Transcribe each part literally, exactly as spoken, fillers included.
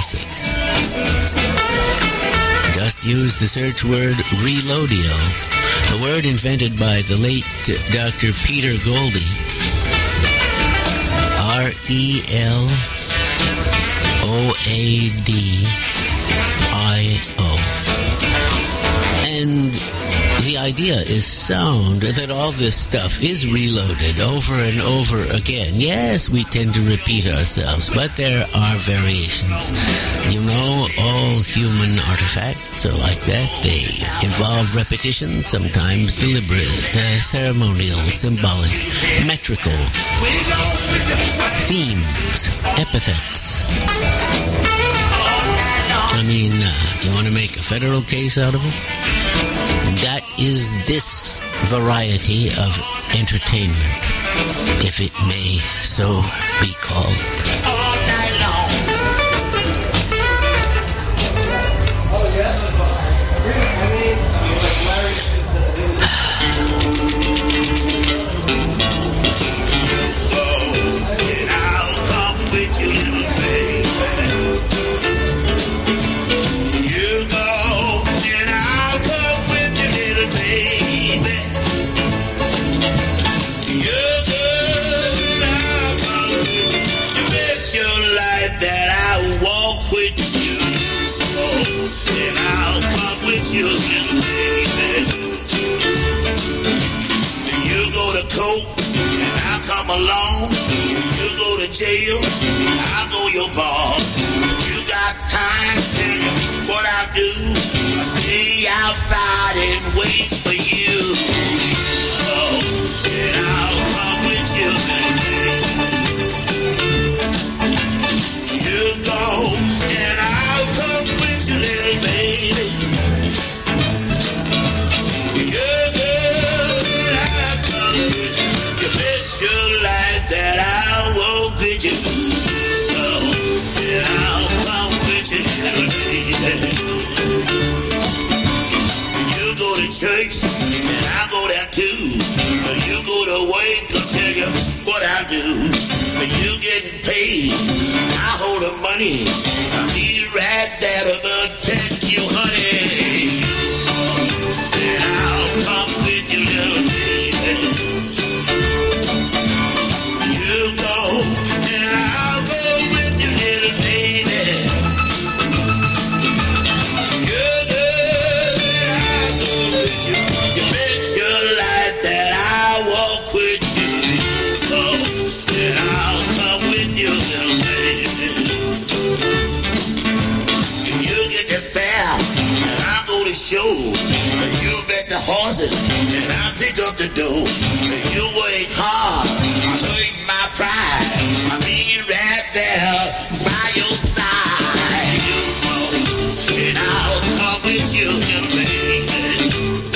Diagnostics. Just use the search word Reloadio, a word invented by the late Doctor Peter Goldie. R E L O A D I O. And the idea is sound, that all this stuff is reloaded over and over again. Yes, we tend to repeat ourselves, but there are variations. You know, all human artifacts are like that. They involve repetition, sometimes deliberate, uh, ceremonial, symbolic, metrical, themes, epithets. I mean, uh, you want to make a federal case out of it? That is this variety of entertainment, if it may so be called. All night long. Oh, yeah. Alone, you go to jail, I'll go your bar. If you got time, tell you what I do. I stay outside and wait for you. Oh, and I'll come with you, little baby. You go, and I'll come with you, little baby. You. Oh, then I'll come with you, little baby. You go to church, and I go there too. You go to work, I'll tell you what I do. You getting paid, I hold the money. I'll be right there to protect you, honey. Then I'll come with you, little baby. You go. Show. You bet the horses, and I pick up the dough. You work hard, I hurt my pride. I'll be right there by your side. You know, and I'll come with you, little baby.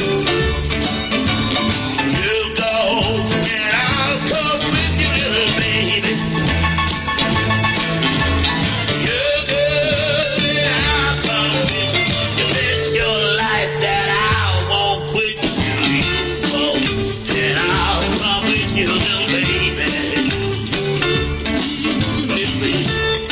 You go, and I'll come with you, little baby. You go, and I'll come with you. You bet your life that I won't quit you. Oh, then I'll come with you, little baby. Little baby.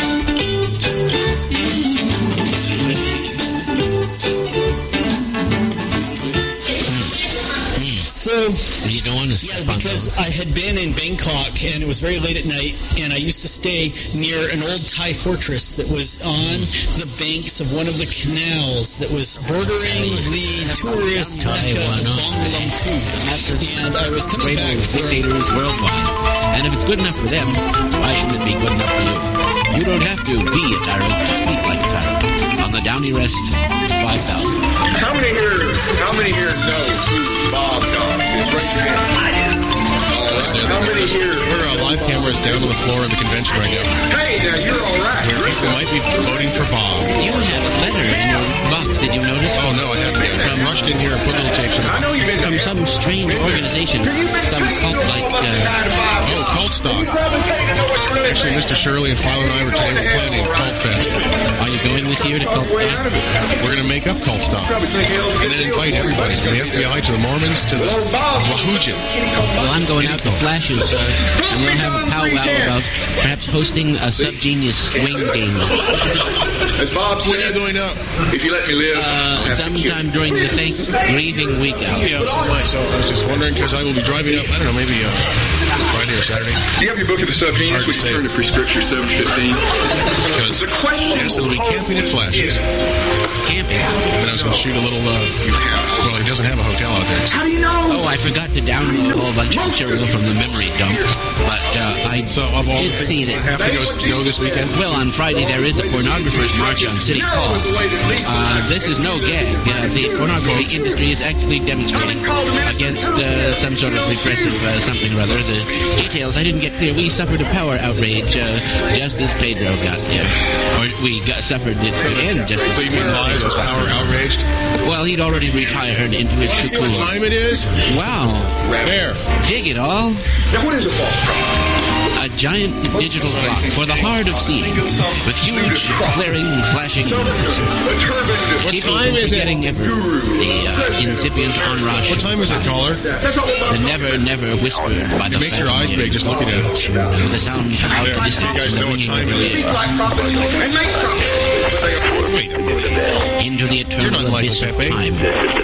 So, you don't want to yeah, because I had been in Bangkok and it was very late at night, and I used to stay near an old Thai fortress that was on the banks of one of the canals that was bordering the tourist Mecca of Bangladesh. And I was coming back from dictators worldwide. And if it's good enough for them, why shouldn't it be good enough for you? You don't have to be a tyrant to sleep like a tyrant. On the Downey Rest five thousand. How many here, how many here know who Bob Dog is? Raise your hand. I do. Uh, how many here? We're uh, live cameras down on the floor of the convention right now. Hey, now you're all right. Where people might be voting for Bob. You had a letter in your box, did you notice? Oh, no, I haven't. I rushed in here and put little tapes in the I know you've been From some strange organization, some cult-like... Uh, oh, Cult Stock. Actually, Mister Shirley and Philo and I were today were planning Cult Fest. Are you going this year to Cult Stock? We're going to make up Cult Stock. And then invite everybody, from the F B I to the Mormons to the Wahoojan. Well, I'm going out to Flashes, uh, and we'll have a powwow about perhaps hosting a Subgenius wing game. As Bob When are you said, going up? if you let me live, Uh, sometime during the Thanksgiving week out. Yeah, so am I. So I was just wondering because I will be driving up. I don't know, maybe uh, Friday or Saturday. do you have your book of the subgenius? Hard We to can say. turn to Prescription seven fifteen. Because The question yes, it'll be camping at Flashes. Camping. And then I was going to shoot a little. Uh, well, he doesn't have a hotel out there. How do you know? Oh, I forgot to download a whole bunch of material from the memory dump. But uh, I So of all the did things see that that. have to go, go this weekend. Well, on Friday there is a pornographers' march on City Hall. Uh, this is no gag. Uh, the pornography industry is actually demonstrating against uh, some sort of repressive uh, something or other. The details I didn't get clear. We suffered a power outrage uh, just as Pedro got there, or we got suffered it again just as. So you mean Lies was power outraged? Well, he'd already retired into his See what cocoon. time it is? Wow, There. dig it all. Now, what is a false prophet? A giant digital clock for the hard of seeing, with huge, flaring, flashing lights. A turbaned. What Keeping time from is it? forgetting ever the uh, incipient onrush. What time is it, caller? The never, never whispered by the It makes your eyes phantom big just looking at it. air. The sound out There. the distance. You guys and the know what ringing time of it the is. air. And make profit. Wait a minute. Into the You're not eternal Michael abyss of Pepe. time.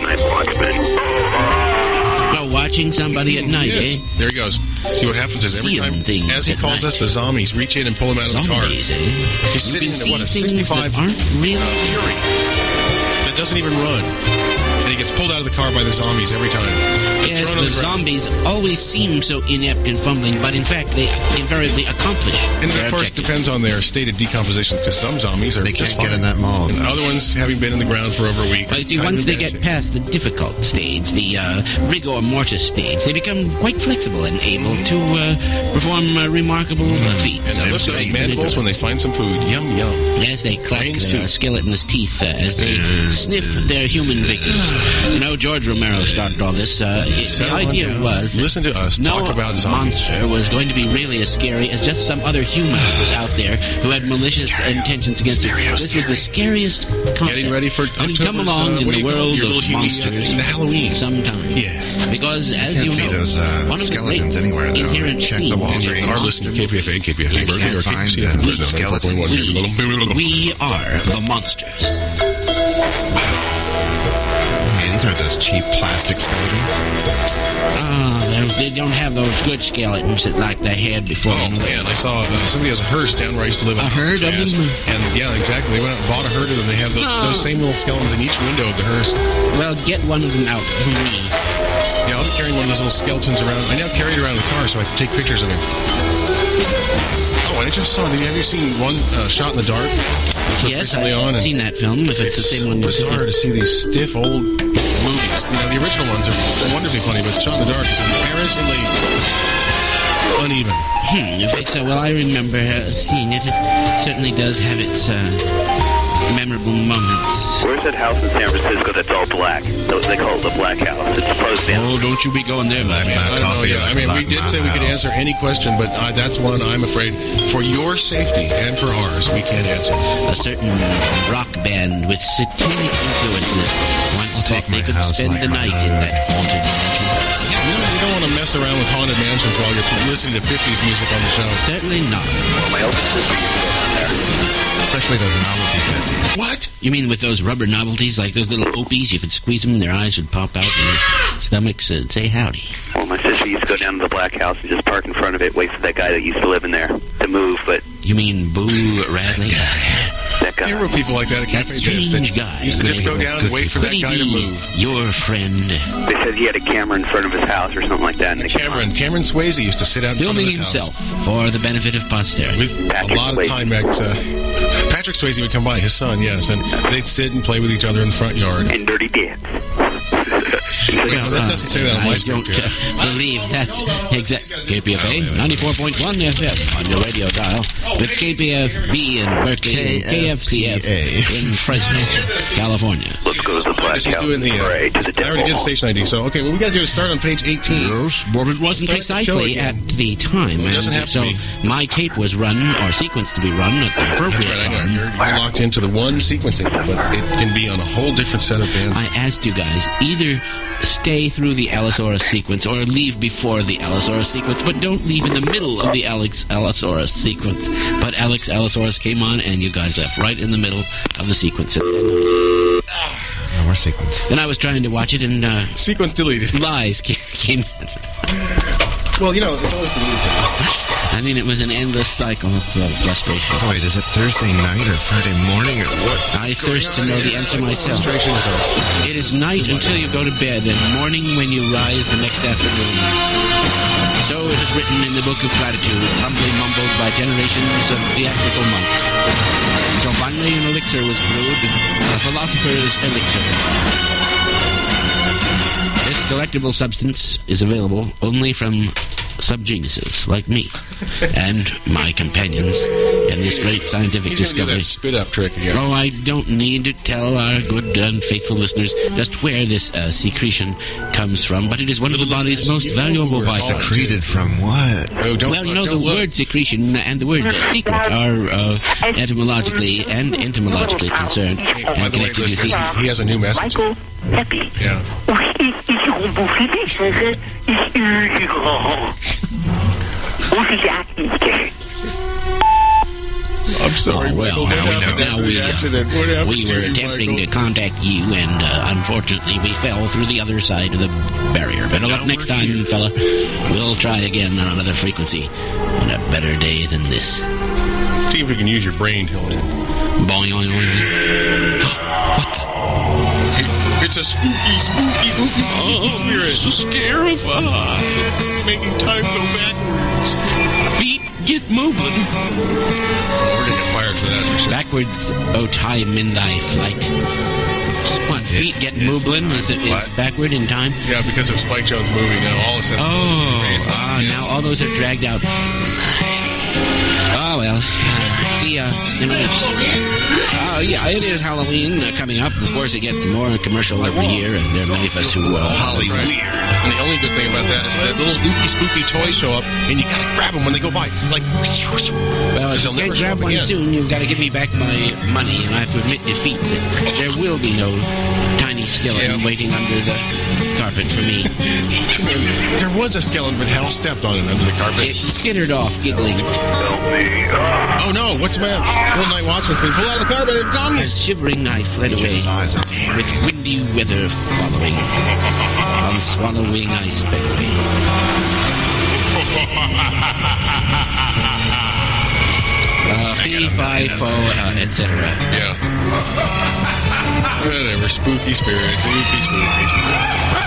Oh, watching somebody at night, Yes. eh? There he goes. See what happens is every Seeing time, things as he at calls night. us, the zombies reach in and pull him out of the car. Zombies, eh? He's You sitting can in what, a see things sixty-five that aren't real. uh, Fury that doesn't even run, and he gets pulled out of the car by the zombies every time. And Yes, thrown on the the ground. zombies always seem so inept and fumbling, but in fact they invariably accomplish And their of course, objective. depends on their state of decomposition. Because some zombies are They just can't get fine. in that mold. And other ones, having been in the ground for over a week, But see, kind once of they get nasty. past the difficult stage, the uh, rigor mortis stage, they become quite flexible and able to uh, perform uh, remarkable uh, feats. And they of lift those strength and mandibles when they find some food. Yum yum. Yes, they clack Plain their soup. skeletonous teeth uh, as they sniff their human victims. You know, George Romero started all this. Uh, it- the Settle on idea down. was that Listen to us no talk about zombies. monster was going to be really as scary as just some other human who was out there who had malicious intentions against it. Stereo, This was the scariest concept. Getting ready for and he'd come October's, along uh, in what do the you call it? world Your of little human- monsters the Halloween. sometime. Yeah. Because, as Can't you see know, those, uh, one of the skeletons great anywhere, though. inherent Check the themes walls of or the Are monster listening to K P F A, K P F A, Yes, Berkeley, or can't K P C F, find the Fresno, skeleton. ninety-four point one. We are the monsters. Hey, these aren't those cheap plastic skeletons. Ah, they- they don't have those good skeletons that like they had before. Oh you know. man, I saw uh, somebody has a hearse down where I used to live. in A herd of Alcatraz. them? And yeah, exactly. They went out and bought a herd of them. They have those, Oh. those same little skeletons in each window of the hearse. Well, get one of them out for me. Yeah, I'll be carrying one of those little skeletons around. I now carry it around in the car so I can take pictures of him. Oh, and I just saw. Have you seen one uh, Shot in the Dark? Which was Yes, recently on. I've and seen that film. If it's, the It's same so one. that's- bizarre to see these stiff old movies. You know, the original ones are wonderfully funny, but Shot in the Dark is embarrassingly uneven. Hmm, you think so? Well, I remember uh, seeing it. It certainly does have its uh, memorable moments. Where's that house in San Francisco that's all black? They call it the Black House. It's supposed to be. Oh, don't you be going there, Black man. man. I don't know. Coffee Yeah, like I mean, we Black did say we could House. answer any question, but uh, that's one I'm afraid for your safety and for ours, we can't answer. A certain rock band with satanic influences once thought take they my could house spend like the my night in that haunted mansion. You know, you don't want to mess around with haunted mansions while you're listening to fifties music on the show. Certainly not. My eldest sister used to live in there. Especially those novelty fifties. What? You mean with those rubber novelties, like those little opies, you could squeeze them and their eyes would pop out and their stomachs would say howdy. Well, my sister used to go down to the Black House and just park in front of it, wait for that guy that used to live in there to move, but You mean Boo Radley? that guy... There were people like that at That Cafe Jazz that strange guy. used to just go down and wait for that Could he guy to be move. your friend? They said he had a camera in front of his house or something like that. And they Cameron, Cameron Swayze used to sit out in Filming front of his himself house for the benefit of posterity. with a Patrick lot of Swayze. Timex. Uh, Patrick Swayze would come by, his son, yes, and they'd sit and play with each other in the front yard. And Dirty Dance. Well, that doesn't say that on my I script don't here. uh, believe that's exact. K P F A ninety-four point one F M on your radio dial with K P F B in Berkeley and K F C F in Fresno, California. Let's go to the Black This is House doing the. and pray to Uh, the I already devil. did station I D, so okay. What we got to do is start on page eighteen. Well, it wasn't Start the show precisely again. at the time. It doesn't and have to so be. my tape was run or sequenced to be run at the That's appropriate right, I know. time. You're, you're locked into the one sequencing, but it can be on a whole different set of bands. I asked you guys either stay through the Allosaurus sequence or leave before the Allosaurus sequence, but don't leave in the middle of the Alex Allosaurus sequence. But Alex Allosaurus came on, and you guys left right in the middle of the sequence. No more sequence. Then I was trying to watch it, and uh, Sequence deleted. lies came in. Well, you know, it's always deleted. I mean, it was an endless cycle of uh, frustration. So wait, is it Thursday night or Friday morning or what? I thirst to know the answer myself. Frustration is over. It is night until you go to bed, and morning when you rise the next afternoon. So it is written in the Book of Platitudes, humbly mumbled by generations of theatrical monks. Until finally an elixir was brewed, a philosopher's elixir. This delectable substance is available only from subgeniuses like me and my companions in this great scientific He's gonna do discovery. that spit-up trick again. Oh, I don't need to tell our good and faithful listeners just where this uh, secretion comes from, but it is one of the body's most valuable vitamins. Secreted from what? Oh, don't, Well, you know, don't the look. word secretion and the word uh, secret are uh, etymologically and entomologically concerned By and the way, connected, you see. listeners, he has a new message. Michael, happy. Yeah. Ich, ich rumbuche dich, ich üge. Muss ich acten. I'm sorry, Oh, well, Michael. What now we happened know. after Now we, the uh, accident? What happened We to were you, attempting Michael? to contact you, and uh, unfortunately we fell through the other side of the barrier. But Now look, next we're time, here. fella, we'll try again on another frequency on a better day than this. See if we can use your brain, Hilton. Boing, boing, boing. What the? It's a spooky, spooky, spooky, spooky spirit. So scarified. It's making time go backwards. Feet get moving. We're gonna get fired for that. For sure. Backwards, oh time in thy flight. What, feet get moving? Is it is What? backward in time? Yeah, because of Spike Jones' movie now, all the sensibilities Oh, are based on ah, now all those are dragged out. Oh, well. Uh, see, uh, you know, uh, yeah, it is Halloween uh, coming up. Of course, it gets more commercial every year, and there are many of us who... Uh, Holly Right. weird. And the only good thing about that is that little ooky spooky toys show up, and you gotta grab them when they go by. Like, well, if they'll you never can't show grab up one again. soon, you've got to give me back my money, and I have to admit defeat that there will be no tiny skeleton Yeah. waiting under the carpet for me. There was a skeleton, but Hal stepped on it under the carpet. It skittered off, giggling. Oh no, what's the matter? Little night watch with me. Pull out of the carpet, it's As obvious. shivering I fled away, Size of with windy weather following. On swallowing I sped away. Uh, fee, fi, fo, uh, et cetera. Yeah. Whatever, spooky spirits, spooky spooky.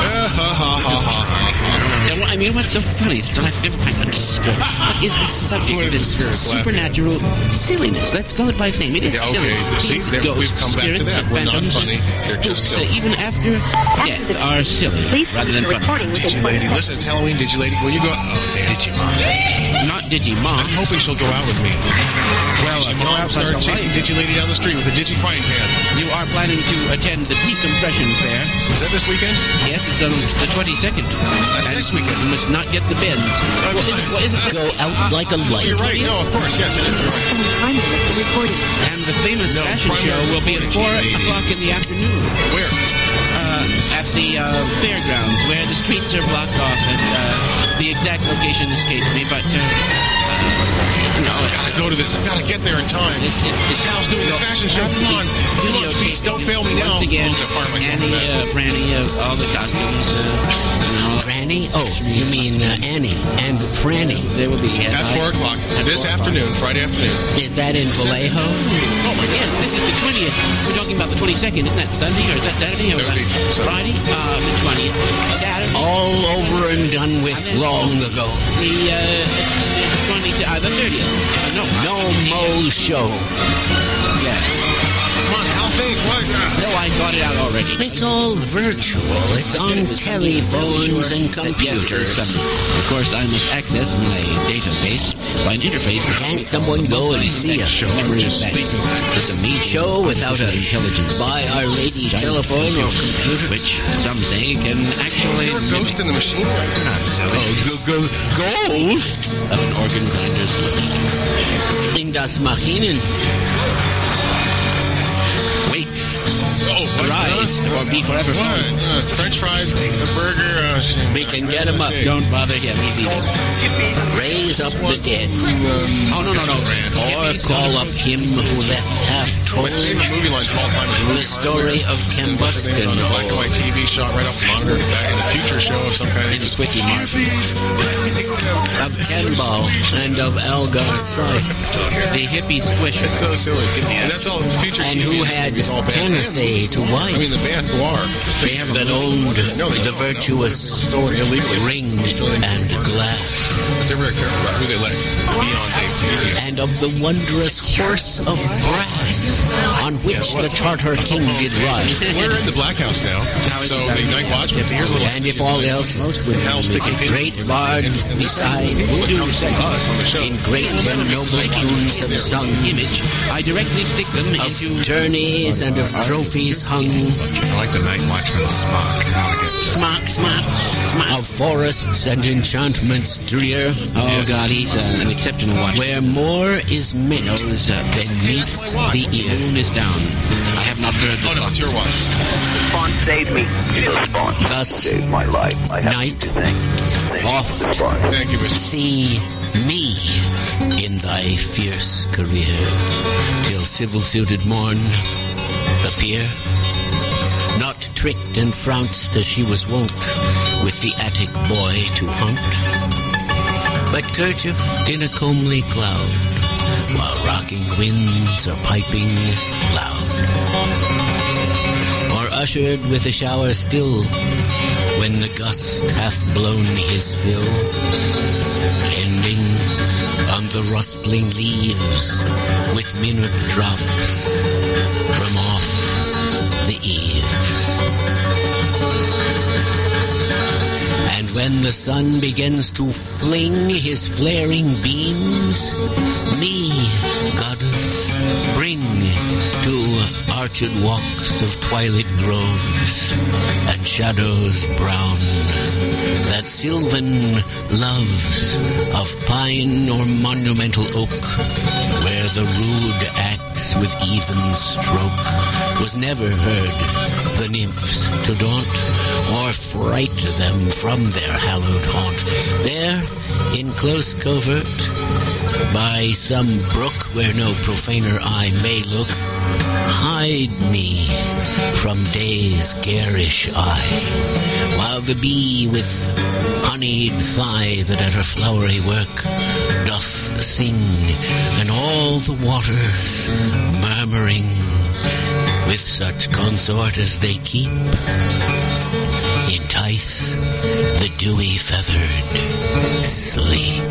Now, what- I mean, what's so funny is that I've never quite understood. What is the subject What of are the this spirits laughing supernatural silliness? Let's go it by saying it is Yeah, silly. okay. See, These there- ghosts, we've come back to spirits, that. We're not phantoms, funny. and They're just spooks, uh, silly. even after death, are silly rather than funny. Digi-lady, listen, it's Halloween, Digi-lady. Will you go? Oh, damn. Digimon. Not Digimon. I'm hoping she'll go out with me. Well, uh, go Digimon out start like a chasing light. Digi-lady down the street with a Digi-frying pan. You are planning to attend the decompression fair. Is that this weekend? Yes, it's on the twenty-second. That's And next weekend. You must not get the bends. Uh, What is it? What is it? Go out like a light. You're right. No, of course. Yes, it is. You're right. And the famous No, fashion show primary will be at four recording. o'clock in the afternoon Where? uh, at the uh, fairgrounds, where the streets are blocked off, and uh, the exact location escapes me. But uh, uh, you know, I it's, gotta go to this. I've gotta get there in time. it's, it's, it's Hal's doing the fashion show. Come on. Come on, Feats. Don't fail me now. Once again, I'm gonna fire myself Annie, for that. uh, Franny, uh, all the costumes. Uh, you know, Granny? Oh, you mean uh, Annie and Franny. They will be At four o'clock At this four o'clock. afternoon, Friday afternoon. Is that in Vallejo? Oh my God. Yes, this is the twentieth. We're talking about the twenty-second. Isn't that Sunday or is that Saturday? Or That would be Sunday. Friday? Uh, the twentieth. Saturday. All over and done with long ago. The, uh, the twenty, uh, the thirtieth. Uh, no. No Mo show. Yeah. Come on, Hal, think. What? No, I got it out already. It's all virtual. It's on telephones and Yes, it is computers. Sunday. Of course, I must access my database by an interface. Can't someone go and see a Show. I'm just sleeping. This amazing show without a intelligence by Our Lady telephone or computer? which some say can actually Is there a ghost in the machine? Not silly. Go, go, ghosts of an organ grinder's lips. in das Maschinen. Wait, Oh, what? arise, or be be forever What? full. Uh, French fries, a burger. Uh, We can get him up. Don't bother him. He's eating. Raise up the dead. Oh, no, no, no. Or Hippies, call no. up him who left half My told favorite movie lines of all time is the story of Kembuskin. on a black and white T V shot right off the monitor back in a future show of some kind. He was Quickie Mark. Of Kenball and of Algar Syth. The hippie squisher. It's so silly. And that's all future And T V who had is all bad. Tennessee to wife. I mean, the band Guar. They have that owned No, they the don't. virtuous Stolen illegally. ring and glass. They're very careful about who they let be on tape. And of the wondrous horse of brass on which the Tartar king did ride. We're in the Black House now, so the night watchman. So here's a little. And if all else, Hal sticking pins. great bards beside, Who would come say us on the show? in great and noble tunes have sung, Image. I directly stick them of into tourneys and of trophies hung, I like the night watchman's smock. I like it. smack, smack, smack. of forests and enchantments drear, Oh, God, he's uh, an exceptional watchman. where more is meant Knows, uh, than meets the The ear. moon is down. I have not heard the Oh no, it's your watch. Spawn saved me. Spawn Thus, saved my life. I have night to thank. Thank oft you, Spawn. Thank you, Mister see me in thy fierce career, till civil-suited morn appear, not tricked and frounced as she was wont with the Attic boy to hunt, but kerchiefed in a comely cloud, while rocking winds are piping loud, or ushered with a shower still, when the gust hath blown his fill, ending on the rustling leaves with minute drops from off the eaves. And when the sun begins to fling his flaring beams, me, goddess, bring to arched walks of twilight groves and shadows brown, that sylvan loves of pine or monumental oak, where the rude axe with even stroke was never heard the nymphs to daunt or fright them from their hallowed haunt. There, in close covert, by some brook where no profaner eye may look, hide me from day's garish eye, while the bee with honeyed thigh that at her flowery work doth sing, and all the waters murmuring with such consort as they keep, entice the dewy feathered sleep.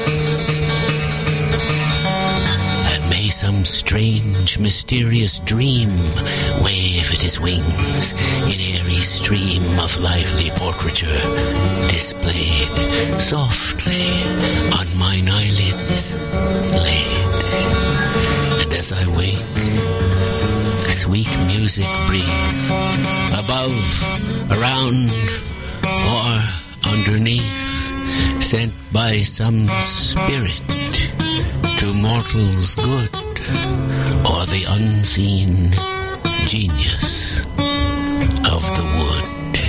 And may some strange, mysterious dream wave at his wings in airy stream of lively portraiture displayed softly on mine eyelids laid. And as I wake, sweet music breathe above, around, or underneath, sent by some spirit to mortals good, or the unseen genius of the wood.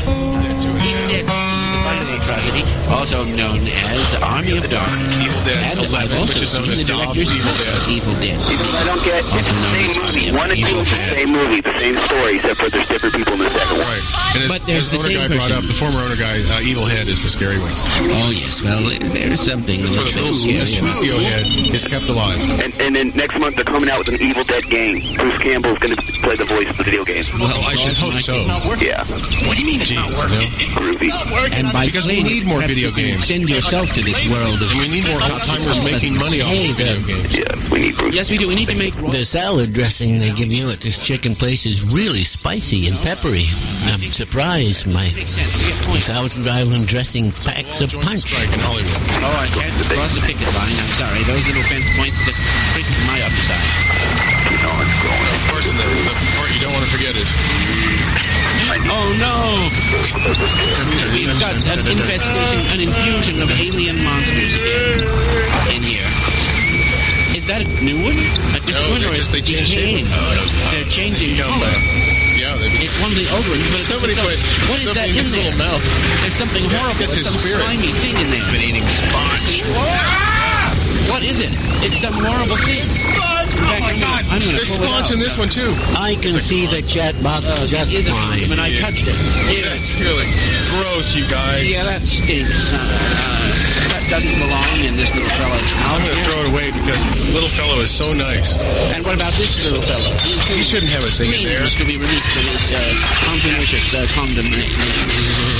Atrocity, also known as Army of Darkness. Evil Dead And eleven, I've also which is known seen as the Dobbs director's Evil cut Dead. of Evil Dead. What I don't get, it's Also the known as same Army movie. of One and two Evil is the Dead. same movie, the same story, except for there's different people in the second one. Right. And his, But there's his the owner same guy brought person. up, the former owner guy, uh, Evil Head is the scary one. Oh, yes. Well, there's something. For the Let's film, the studio head is kept alive. And, and then next month they're coming out with an Evil Dead game. Bruce Campbell is going to play the voice of the video game. Well, I should hope so. Yeah, What do you mean it's not Jeez, working? you know? groovy. And by Because we playing need it, more perhaps video you can games. Send yourself to this world of. And we need more old-timers making money off Hey of video there. games. Yeah, we need Bruce. Yes, we do. We need to make. The salad dressing they give you at this chicken place is really spicy and peppery. I'm surprised my Makes sense. We get points. Thousand Island dressing packs a Joint punch. strike in Hollywood. Oh, I can't cross the picket line. I'm sorry. Those little fence points just prick my upside. Of course, and the, the part you don't want to forget is Oh no! We've got an infestation, an infusion of alien monsters again in here. Is that a new one? A different No, one, they're or just- they is it changed shape. decaying? They're changing come color. back. Yeah, they It's it's one of the old ones, but it's Somebody difficult. put What is that something in in his there? little mouth. There's something horrible. That's There's his some spirit. slimy thing in there. Been eating sponge. What is it? It's some horrible thing. Sponge! Oh my God! I'm gonna There's pull it sponge out. in this one too. I can see the chat box Uh, just it is a fine. condom, and I touched it. It's really gross, you guys. Yeah, that stinks. Uh, uh, that doesn't belong in this little fella's I'm mouth. going to throw it away because little fellow is so nice. And what about this little fellow? He shouldn't have a thing in there. Dreams to be released from his uh, contumacious uh, condemnation.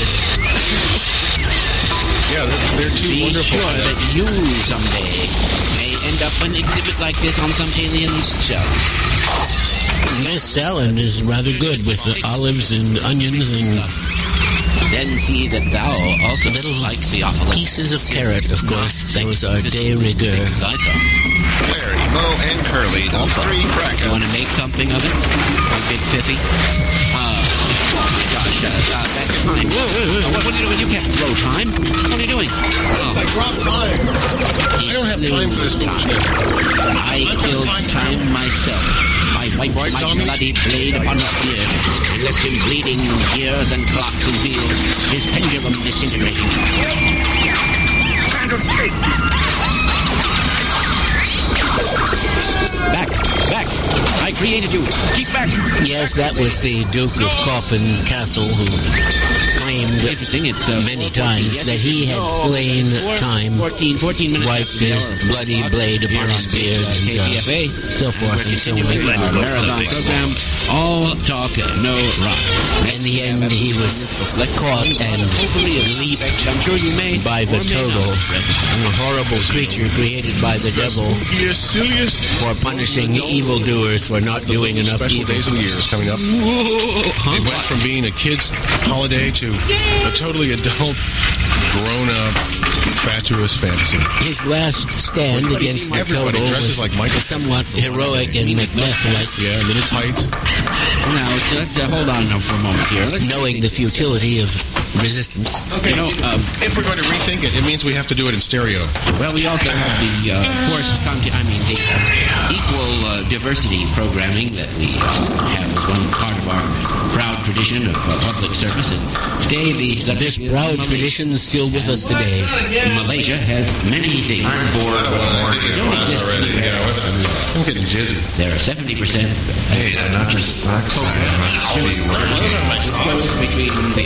Yeah, they're, they're too Be wonderful. sure that you someday may end up an exhibit like this on some alien's shelf. This salad is rather good with the olives and onions and Then see that thou also little like Theophilus. pieces of carrot, of course. Those are de rigueur. I thought. Larry, Mo, and Curly, those three You crackers. want to make something of it? A big fiffy? Uh, oh my gosh, uh, uh, that time. Whoa, whoa, whoa. What, what are you doing? You can't throw time. What are you doing? It's like rock time. I don't have time for this foolishness. I I've got killed time time, now. myself. I wiped Right, my zombies? bloody blade upon his beard and left him bleeding gears and clocks and wheels, his pendulum disintegrating. Back, back! I created you. Keep back. Yes, that was the Duke of Coffin Castle who claimed Interesting. It's uh, many four fourteen. times Yes, that he had no, slain four- time, fourteen, fourteen minutes wiped after the his hour. bloody blade upon Here his on beard, K P F A. and so forth and so on. Continuing our marathon program, all talk, no rock. In the end, he was caught and leaped I'm sure you may by the or may turtle, not. a horrible creature created by the devil The silliest for punishing evildoers for not doing enough special evil. days of the year is coming up. It went from being a kid's holiday to a totally adult, grown-up, fatuous fantasy. His last stand against the Everybody total dresses was like Michael. somewhat heroic and Macbeth-like, Yeah, little tights. Now, let's uh, hold on now for a moment here. Let's knowing the futility of resistance. Okay, You know, um, if we're going to rethink it, it means we have to do it in stereo. Well, we also have the uh, forced content, I mean, the equal uh, diversity programming that we uh, have as one part of our proud tradition of uh, public service. And today, the This subject is proud Malaysia. tradition is still with us today. Malaysia has many things. Don't exist anywhere else. I'm getting jizzy. There are seventy percent Hey, they're not just socks. I must be wearing. goes between the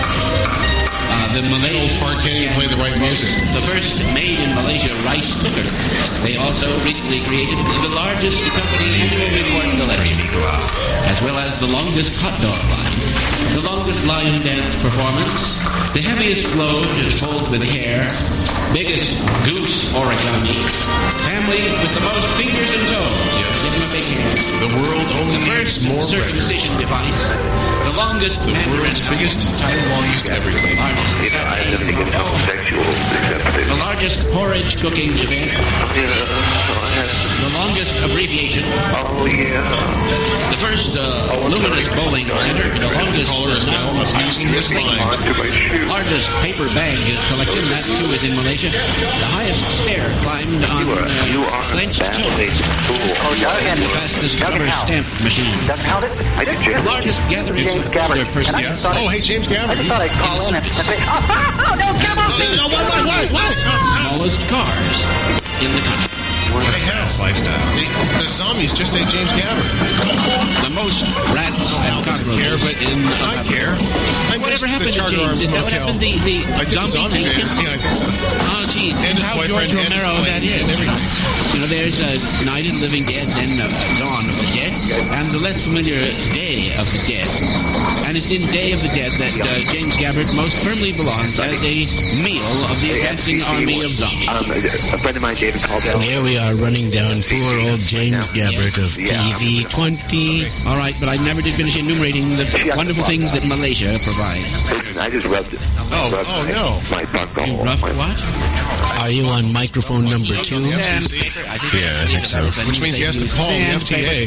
uh, the Malaysian Old fart can't even play the right music. the first made in Malaysia rice cooker. They also recently created the largest company annual report collection, as well as the longest hot dog line, the longest lion dance performance, the heaviest load pulled with hair, biggest goose origami, family with the most fingers and toes. Give them a big hand. The world only The needs first more records. circumcision device, the longest The Mandarin world's biggest type, and longest everything. largest You know, I never think it's Saturday, homosexual accepted. the largest porridge cooking event, the longest abbreviation, Oh, yeah. the first uh, luminous bowling center, the longest Caller is now abusing this line. Onto my shoe. largest paper bag collection, that too is in Malaysia, the highest stair climbed on You are, you uh, are a clenched fascinating toes, fool. Oh, and the fastest rubber stamp machine, Doesn't count it? I the did. largest gatherings of James Gabbard. older persons Yeah. Oh, hey, James I Gabbard. just thought I'd call in and, and say, oh, oh, no, come on. No, what, what, what, what? smallest cars in the country. Hey, hell. Lifestyle. The, the zombies just ate James Gabbard. The most rats and Al doesn't cockroaches care, but in I care. I Whatever missed happened the to Charter James? Arms Is that what Motel. happened? The, the I think the zombies zombies ate ate him? him. Yeah, I think so. Oh, geez. And his how boyfriend George and his Romero plane that is. and everything. You know, there's uh, Night of the Living Dead, then uh, Dawn of the Dead, and the less familiar Day of the Dead. And it's in Day of the Dead that uh, James Gabbard most firmly belongs as a meal of the advancing army of zombies. Um, a friend of mine, David, called out. Here we are running down poor old James Gabbard of T V twenty. All right, but I never did finish enumerating the wonderful things that Malaysia provides. Listen, I just rubbed it. Oh, rubbed oh, my, no. My bunghole. You roughed my, what? Are you on microphone number two? F C C? Yeah, I think so. Which means he has to call the F T A and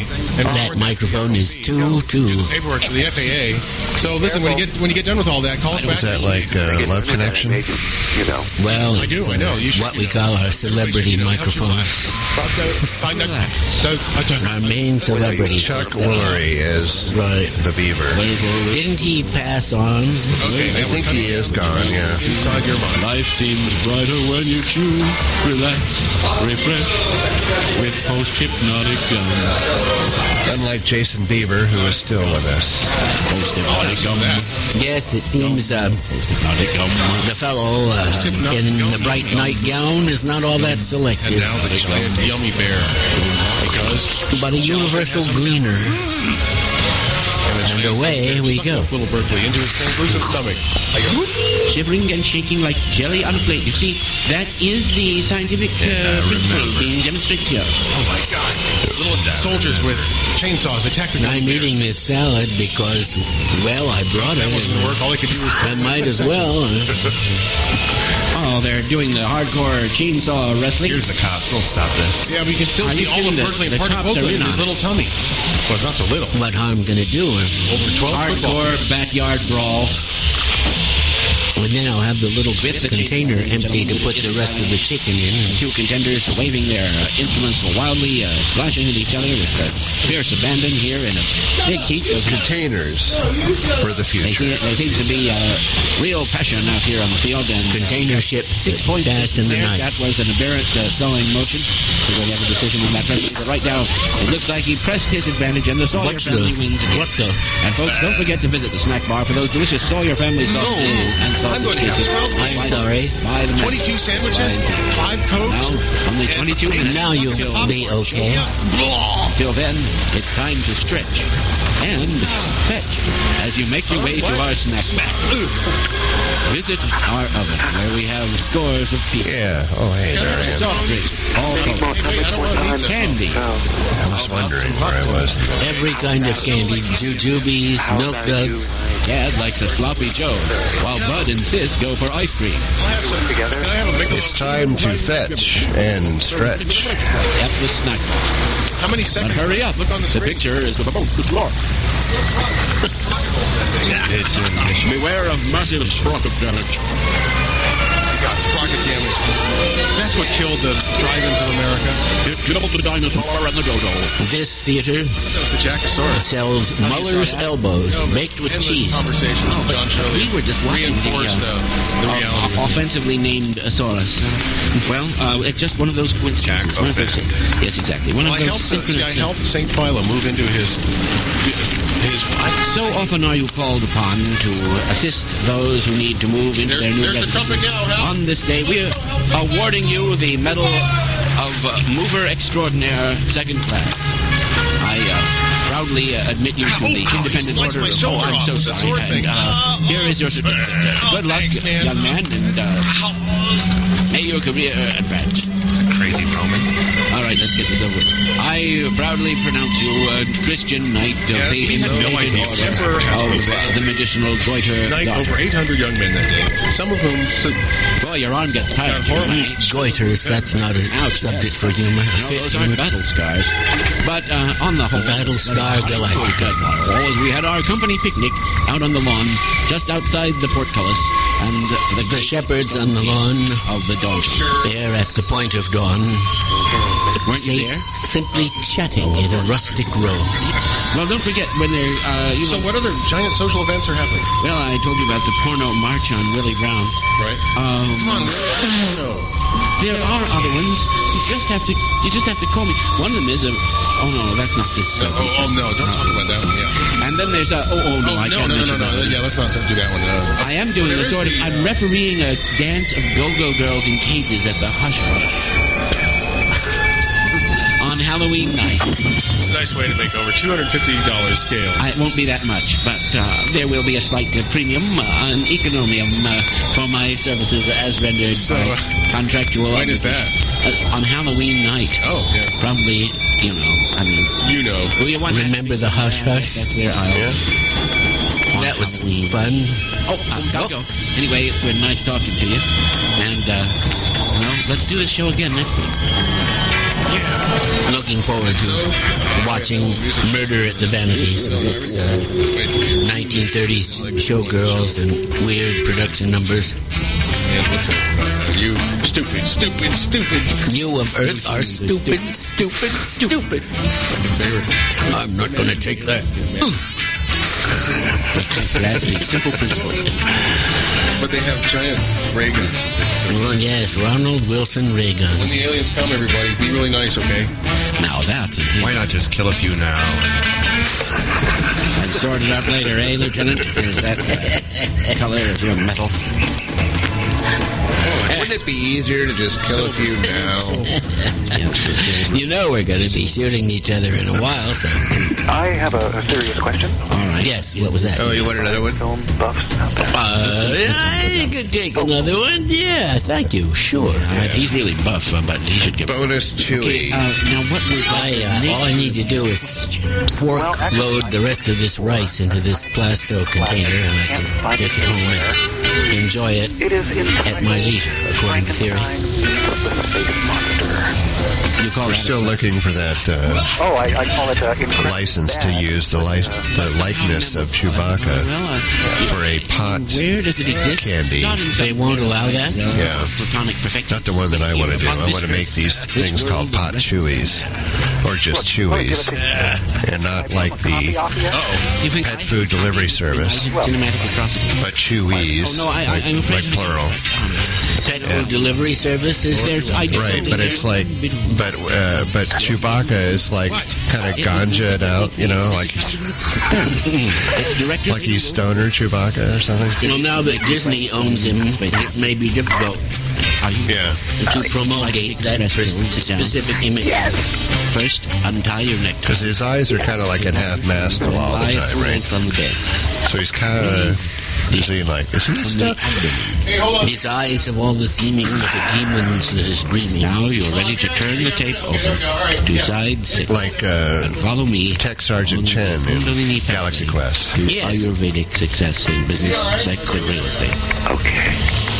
That microphone is too, too. Paperwork for the F A A. So listen, when you get when you get done with all that, call us back. Is that like uh, Love Connection? You know. Well, I do, it's, I know. You uh, should, what you we know. call our celebrity You know, microphone. Find that. Our main celebrity. Chuck Woolery is Right. the beaver. Didn't he pass on? Okay, I think he is gone, yeah. Inside your mind. Life seems brighter when you choose, relax, refresh with post-hypnotic gum. Unlike Jason Bieber, who is still with us. Post-hypnotic gum. Yes, it seems uh, Post-hypnotic gum. the fellow uh, in the bright nightgown is not all that And selective. now the giant yummy bear. Because But a universal gleaner. And away we go. Little Berkeley into his translucent stomach. I go, Shivering and shaking like jelly on a plate. You see, that is the scientific uh, principle being demonstrated here. oh my God. Little soldiers with chainsaws attack the I'm eating this salad because, well, I brought it. That wasn't going to work. All they could do was... I might as well. Oh, they're doing the hardcore chainsaw wrestling. Here's the cops. They'll stop this. Yeah, but you can still Are see you all of kidding? Berkeley The- and part the of cops are Oakland in in his on it. little tummy. Well, it's not so little. What harm can it do? Over twelve football. Hardcore backyard brawl. And then I'll have the little With the container chainsaw, empty to put the rest of the chicken in. Two contenders waving their uh, instruments wildly, uh, slashing at each other with uh, fierce abandon here in a big heat of Containers for the They future. see, there seems to be uh, real passion out here on the field. And uh, Container ship six points bass in the there. night. That was an aberrant uh, stalling motion. We're going to have a decision on that. But right now, it looks like he pressed his advantage, and the Sawyer What's family the- wins again. what the- And folks, don't forget to visit the snack bar for those delicious Sawyer family sausages No. and sausage I'm going to have cases. twelve I'm sorry. Buy them. twenty-two sandwiches, five Cokes. Now, only twenty-two minutes. Now you'll be okay. Till then, it's time to stretch and fetch as you make your way to our snack bar. Visit our oven where we have scores of people. Yeah. Oh, hey, there I am. Soft drinks, all colors, candy, I was wondering where I was. Every kind of candy. Jujubes, milk duds. Dad likes a sloppy Joe, while Bud and Sis go for ice cream. It's time to fetch and stretch. At the snack bar. How many But seconds? hurry up. Look on the The screen. picture is about the floor. It's in this. Beware of massive sprocket damage. God, sprocket damage. That's what killed the drive-ins of America. It killed the dinosaur and the dodo. This theater That was the Jackosaurus. sells Muller's elbows baked with Endless cheese. Conversations with John Shirley. We were just watching the, reinforced uh, the, the uh, reality. offensively named Asaurus. Well, uh, it's just one of those coincidences. One of those, yes, exactly. One Well, of I those helped, see, I synchronous. helped Saint Philo move into his his. So often are you called upon to assist those who need to move into There's- their new there's the trumpet residences. now, Hal. On this day, we are awarding you the Medal of uh, Mover Extraordinaire Second Class. I uh, proudly uh, admit you to the Ow, ow, he Independent sliced Order my of shoulder I'm off so with the sorry. sword thing. And, uh, here is your certificate. Uh, Good luck, Thanks, man. young man, and uh, may your career advance. Crazy Roman. All right, let's get this over with. I proudly pronounce you a Christian knight of Yes, the we have no Inflated idea. Order Emperor Hal of was uh, that. the medicinal goiter Night doctor. over eight hundred young men that day, some of whom so, Boy, your arm gets tired. Got horrible- Right? Goiters, that's not a Ouch, subject yes. for humor. No, Fit those aren't humor. battle scars. But uh, on the whole, Battle Scar Galactica. As we had our company picnic out on the lawn, just outside the portcullis, and the, The shepherds on the lawn, of the donkey. there at the point of dawn, Weren't you sate there? simply chatting in a rustic row. Well, don't forget when they're, uh, you so know, what other giant social events are happening? well, I told you about the porno march on Willie Brown. Right. Um, Come on, no. There are other ones. You just have to. You just have to call me. One of them is a. Oh no, that's not this. Oh, oh no! Don't talk about that one. Yeah. And then there's a. Oh, oh no, Oh, I no, can't no, no, mention no, no. that. Yeah, let's not do that one. No. I am doing There a is sort of. the, I'm uh, refereeing a dance of go-go girls in cages at the Hush Hush on Halloween night. It's a nice way to make over two hundred fifty dollars scale. I, it won't be that much, but uh, there will be a slight uh, premium, uh, an economium uh, for my services as rendered So, by uh, contractual. when is that? It's on Halloween night. Oh, yeah. Probably, you know, I mean, You know. well, you want that to Remember be the Hush somewhere, Hush? That's where I'll. Yeah. on That was Halloween. fun. Oh, I've got to go. Anyway, it's been nice talking to you, and uh, well, let's do this show again next week. Yeah. Looking forward to watching Murder at the Vanities with its uh, nineteen thirties showgirls and weird production numbers. You stupid, stupid, stupid. You of Earth are stupid, stupid, stupid. I'm not going to take that. That's a simple principle. But they have giant ray guns. Well, yes, Ronald Wilson ray gun. When the aliens come, everybody, be really nice, okay? Now that's an Why not just kill a few now? And sort it out later, eh, Lieutenant? Is that the color of your metal? Wouldn't it be easier to just kill a few now? You know we're going to be shooting each other in a while, so... I have a, a serious question. All right. Yes, what was that? Oh, you want another one? Film buffs out there. Uh, I could take another one. Yeah, thank you. Sure. Uh, he's really buff, uh, but he should get... Bonus Chewy. Okay, uh, now what was I, uh, all I need to do is fork load the rest of this rice into this Plasto container, and I can take it home and enjoy it at my leisure, according to theory. You call We're that still looking for that uh, Oh, I, I call it uh, license to use the, li- the likeness of Chewbacca well, uh, for a pot where does it exist? candy. Not in They won't allow that? Yeah. platonic perfection. Not the one that I want to do. I want to make these things called pot chewies. Or just chewies. And not like the You think pet food delivery service, cinematic atrocity? but chewies, Oh, no, I- I- like, I'm afraid- like plural. Pet food delivery services? There's I Right, but it's like, but uh, but Chewbacca is like kind of ganja'd out, you know, like It's directed like he's stoner Chewbacca or something. Well, now that Disney owns him, it may be difficult Yeah. to promulgate that specific image. First, untie your neck. Because his eyes are kind of like at half mast all the Lie time, full right? length on the bed. So he's kind of, is he like, is he On the stuck? abdomen. His eyes have all the seeming of a demon that is dreaming. Now you're ready to turn the tape over to side six. Like uh, And follow me. Tech Sergeant Chen in Kundalini Galaxy pathway Quest. to Yes. Ayurvedic success in business, sex, and real estate. Okay.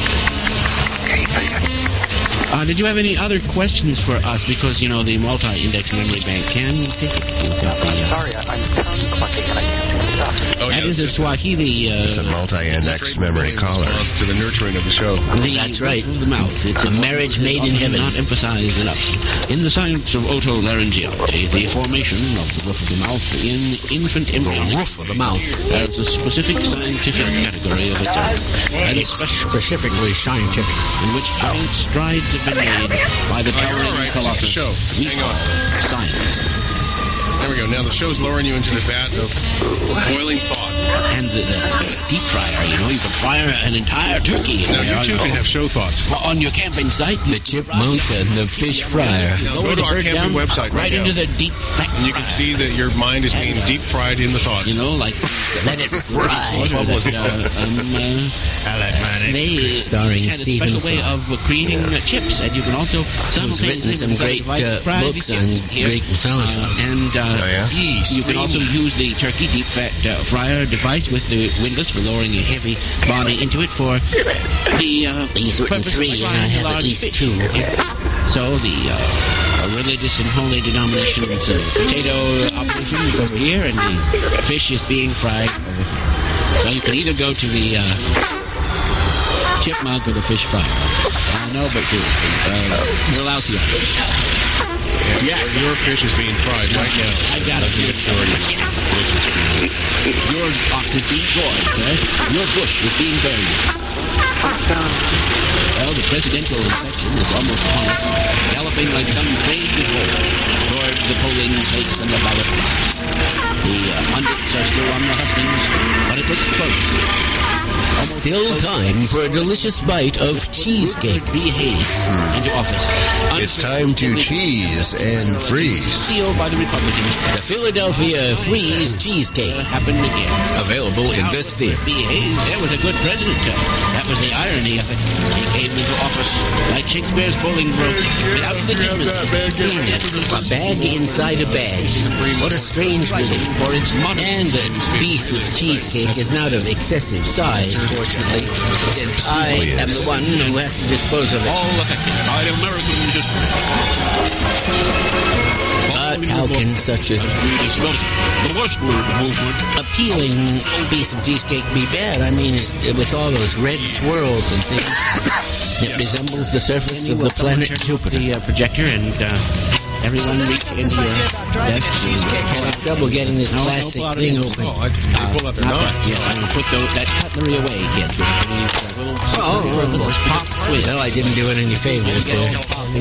Okay, I got it. Uh, did you have any other questions for us? Because, you know, the multi-index memory bank can take it. You've got the, uh, Sorry, I, I'm tongue clucking and I can't do stuff. Oh, that yeah, is a it's Swahili... Uh, It's a multi-index memory collar. response to the nurturing of the show. the That's right. roof of the mouth. It's A marriage made in heaven. Not emphasized enough. In the science of otolaryngology, the formation of the roof of the mouth in infant embryonic Roof of the mouth. has a specific scientific category of its own, and It's especially specifically scientific. in which giant strides have been made by the towering All right, colossus show. we Hang call on. science. There we go. Now the show's lowering you into the vat of boiling thought. And the, the deep fryer, you know, you can fire an entire turkey. Now there, you too know, can have show thoughts. on your camping site. The chipmunk and the fish fryer. Now go to our camping website right right now. into the deep fat And you can see that your mind is being deep fried in the thoughts. You know, like Let it fry. that, uh, um, uh, they Starring had a Stephen special way Fry. of creating uh, chips, and you can also Who's written simultaneously some great divide uh, the fried books chips on here. Greek mythology. Uh, and uh, Oh, yeah? you can also use the turkey deep fat uh, fryer device with the windlass for lowering a heavy body into it for the uh, He's written purpose of three, and I frying have at large least fish. two. So the uh, religious and holy denominations uh, potato operation is over here, and the fish is being fried over here. So you can either go to the uh, chipmunk or the fish fryer. I know, but seriously, uh, we'll allow you. Yeah, your fish is being fried right now. I got it. Your ox is being gored, sir. Your bush is being burned. Well, the presidential election is almost upon us, galloping like some trained before toward the polling place and the ballot box. The uh, pundits are still on the hustings, but it looks close. Still time for a delicious bite of cheesecake. B. Hayes into office. It's time to cheese and freeze. Sealed by the Republicans. The Philadelphia Freeze Cheesecake. Happened again. Available in this theater. B. Hayes, there was a good president. That was the irony of it. He came into office like Shakespeare's Bolingbroke without legitimacy. A bag inside a bag. What a strange rhythm. For its modern And the piece of cheesecake is not of excessive size, dollars, fortunately, since I am the one who has to dispose of it. All affected by the American industry. But how can such a the westward movement appealing piece of cheesecake be bad? I mean, it, with all those red swirls and things, it resembles the surface of the planet Jupiter. The uh, projector and uh, everyone reach into your desk. I have trouble getting this No, no plastic plotting. thing open. Oh, I, they pull out their Not knives. that. Yes, I'm going to put those, that cutlery away, kids. We're going to need a little, Oh, for a little pop quiz. Well, I didn't do it any favors there.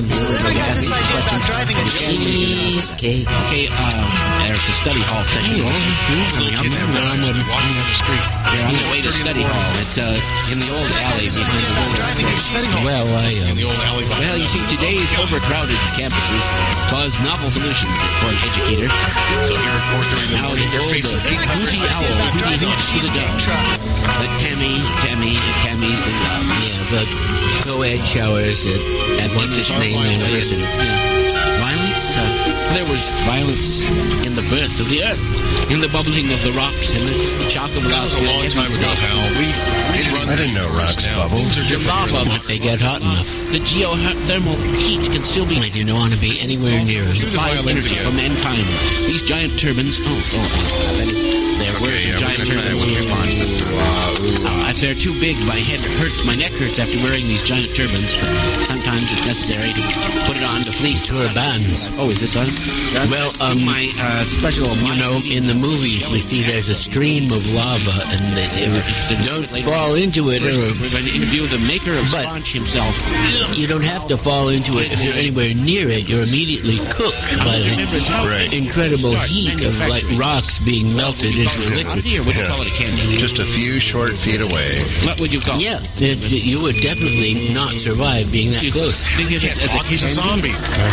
Cheesecake. Okay, uh, there's the study hall session. Little kids have knives walking down the street. They're on their way to study hall. It's uh, in the old alley behind the old. Well, I, In um, the old alley behind Well, you see, today's overcrowded campuses cause novel solutions for an educator. So here at four thirty in the Now morning, the they're old facing uh, eight hundred hooty owl, hooty hooch to the dove. But Tammy, Tammy, Tammy's in love. yeah, the co-ed showers at, at what's its name university. Yeah. Violence, uh, there was violence in the birth of the earth, in the bubbling of the rocks and the shock of That was a long time ago, Hal. We, we run I didn't this know rocks now. bubble. Things are The different. lava, If they get hot enough. the geothermal heat can still be I didn't want to be anywhere near it. Do the supply violins energy again. for mankind. These giant turbines, oh, oh, uh, that is, their words Okay, of yeah, we're giant gonna try it turbines. with response this time. Uh, if they're too big, my head hurts, my neck hurts after wearing these giant turbines. Sometimes it's necessary to put it on to fleece. Turbans. Oh, is this on? Well, um, my uh, special, You know, in the movies, we see there's a stream of lava, and they, they don't fall into it, or we're going to interview the maker of But- Sponge himself. you don't have to fall into it. If you're anywhere near it, you're immediately cooked by the Right. incredible heat of like rocks being melted into the liquid. Candy, or would you Yeah. call it a candy? Just a few short feet away. What would you call it? Yeah, it, you would definitely not survive being that You close. think of it Can't as talk. He's a candy? zombie.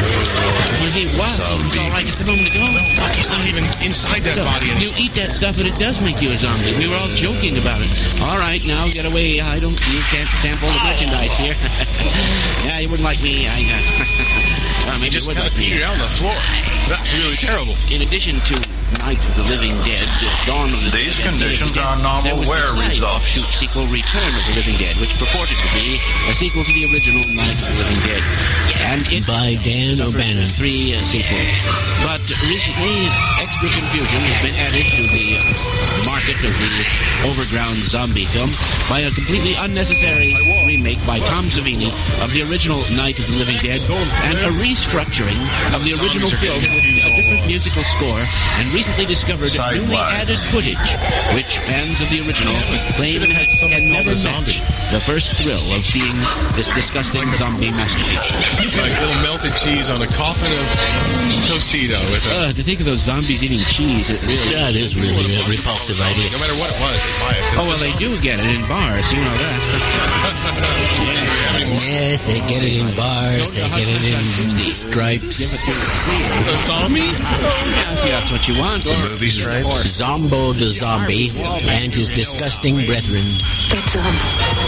You think, wow, seems all right just a moment ago. He's not even inside that No, body. you eat that stuff and it does make you a zombie. We were all joking about it. All right, now get away. I don't. You can't sample the merchandise here. Yeah, you wouldn't like me. I. Uh, well, maybe Just you would kind like of me. peed out on the floor. That's really terrible. In addition to Night of the Living Dead, Dawn of the These Dead, conditions Day of the Dead, are normal there was wear the side results. offshoot sequel, Return of the Living Dead, which purported to be a sequel to the original Night of the Living Dead. And it By Dan suffered O'Bannon. three uh, sequels. But recently, extra confusion has been added to the market of the overground zombie film by a completely unnecessary remake by Tom Savini of the original Night of the Living Dead and a restructuring of the original film with a different musical score and recently discovered newly Sidewise. added footage, which fans of the original claim had has, something can called never a zombie. match the first thrill of seeing this disgusting zombie masterpiece. Like little melted cheese on a coffin of Tostito with a... Uh, to think of those zombies eating cheese, it really That is really a repulsive idea. No matter what it was, they buy it. Oh, well, they do get it in bars, you know that. Yes, they get it in bars, they get it in stripes. A zombie? Yeah, if that's what you want. The movie stripes? Zombo the zombie and his disgusting brethren. It's, um,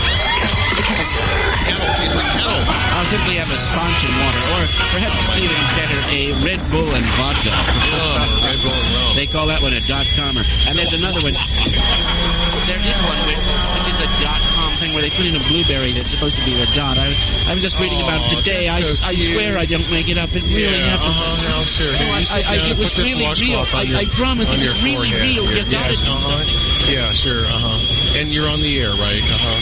Kettle. It's like kettle. I'll simply have a sponge and water, or perhaps even better, a Red Bull and vodka. Oh, Red Bull and rum. They call that one a dot-comer. And there's another one. There is one which, which is a dot-com thing where they put in a blueberry that's supposed to be a dot. I, I was just reading about it today. I, that's so I swear I don't make it up. It really Yeah, happened. uh-huh, now, sure. Here, I- you sit I- I- down it and was put this really real. washcloth on I- your- I promise on it your was really forehead real. You here. gotta Yes, do uh-huh. something. Yeah, sure, uh-huh. And you're on the air, right? Uh-huh.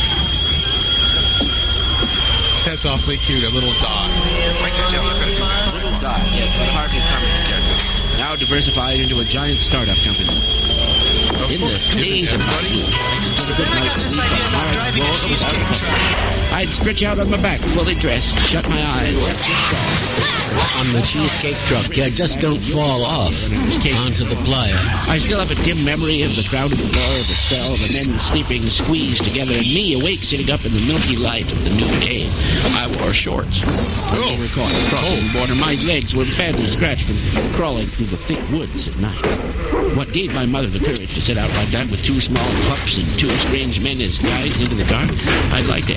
That's awfully cute, a little dot. Write that down. I've got to do that. Little dot, yes, but hardly common character. Now diversified into a giant startup company. In the days of my youth, I could night sleep on hard floors without a cover. I'd stretch out on my back, fully dressed, shut my eyes, On the cheesecake truck, yeah, just don't fall off onto the playa. I still have a dim memory of the crowded floor, the cell, the men sleeping squeezed together, and me awake sitting up in the milky light of the new day. I wore shorts. I may recall crossing the border. My legs were badly scratched from crawling through the thick woods at night. What gave my mother the courage to set out like that with two small pups and two strange men as guides into the dark? I'd like to ask her.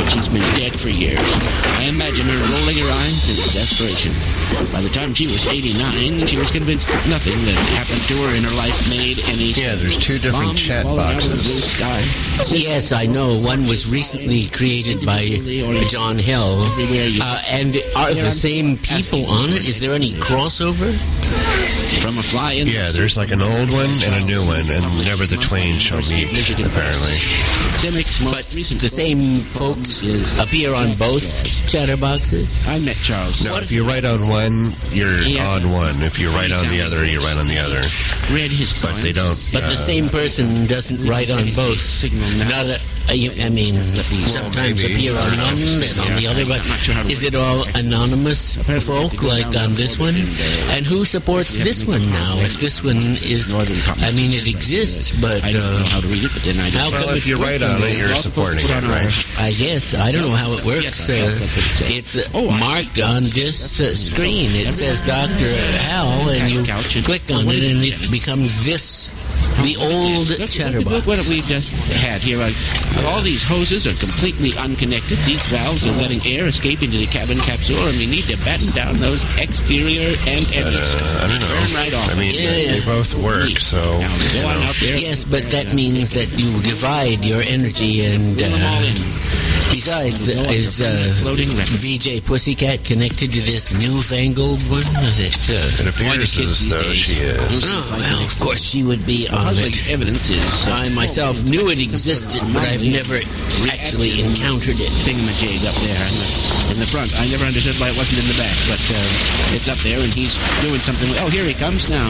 but she's been dead for years. I imagine her rolling her eyes in desperation. By the time she was eighty-nine, she was convinced that nothing that happened to her in her life made any sense. Yeah, there's two different Bombs chat falling out of the blue boxes. sky. Yes, I know. One was recently created by John Hill. Uh, and are the same people on it? Is there any crossover? From a fly in Yeah, there's like an old one and a new one, and never the twain shall meet, apparently. But the same folks appear on both chatterboxes? I met Charles. No, if you write on one, you're on one. If you write on the other, you write on the other. Read his But they don't. But the uh, same person doesn't write on both. Not a, I mean, sometimes maybe. appear on one and on the other, but is it all anonymous folk like on this one? And who supports this one now? If this one is, I mean, it exists, but I don't know uh, how to read it, but then I how Well, come if it's you write on it, you're supporting it, right? I guess. I don't know how it works. Uh, it's uh, marked on this uh, screen. It says Doctor Hal, and you click on it, and it becomes this, the old Look, chatterbox. look what we've just had here. Like, all these hoses are completely unconnected. These valves are letting air escape into the cabin capsule, and we need to batten down those exterior and But, ends. uh, I don't know. Burn right off. I mean, Yeah, they, yeah. they both work, so. Now, you go on know. out there. Yes, but that means that you divide your energy, and Pull them all uh, in. besides, uh, is uh, Floating record. V J Pussycat connected to this newfangled one? That, uh, It appears as though she is. oh, well, of course she would be on Puzzling it. evidence is uh, I myself knew it existed, but I've never actually encountered it. thingamajig up there in the, in the front. I never understood why it wasn't in the back, but uh, it's up there, and he's doing something. Oh, here he comes now.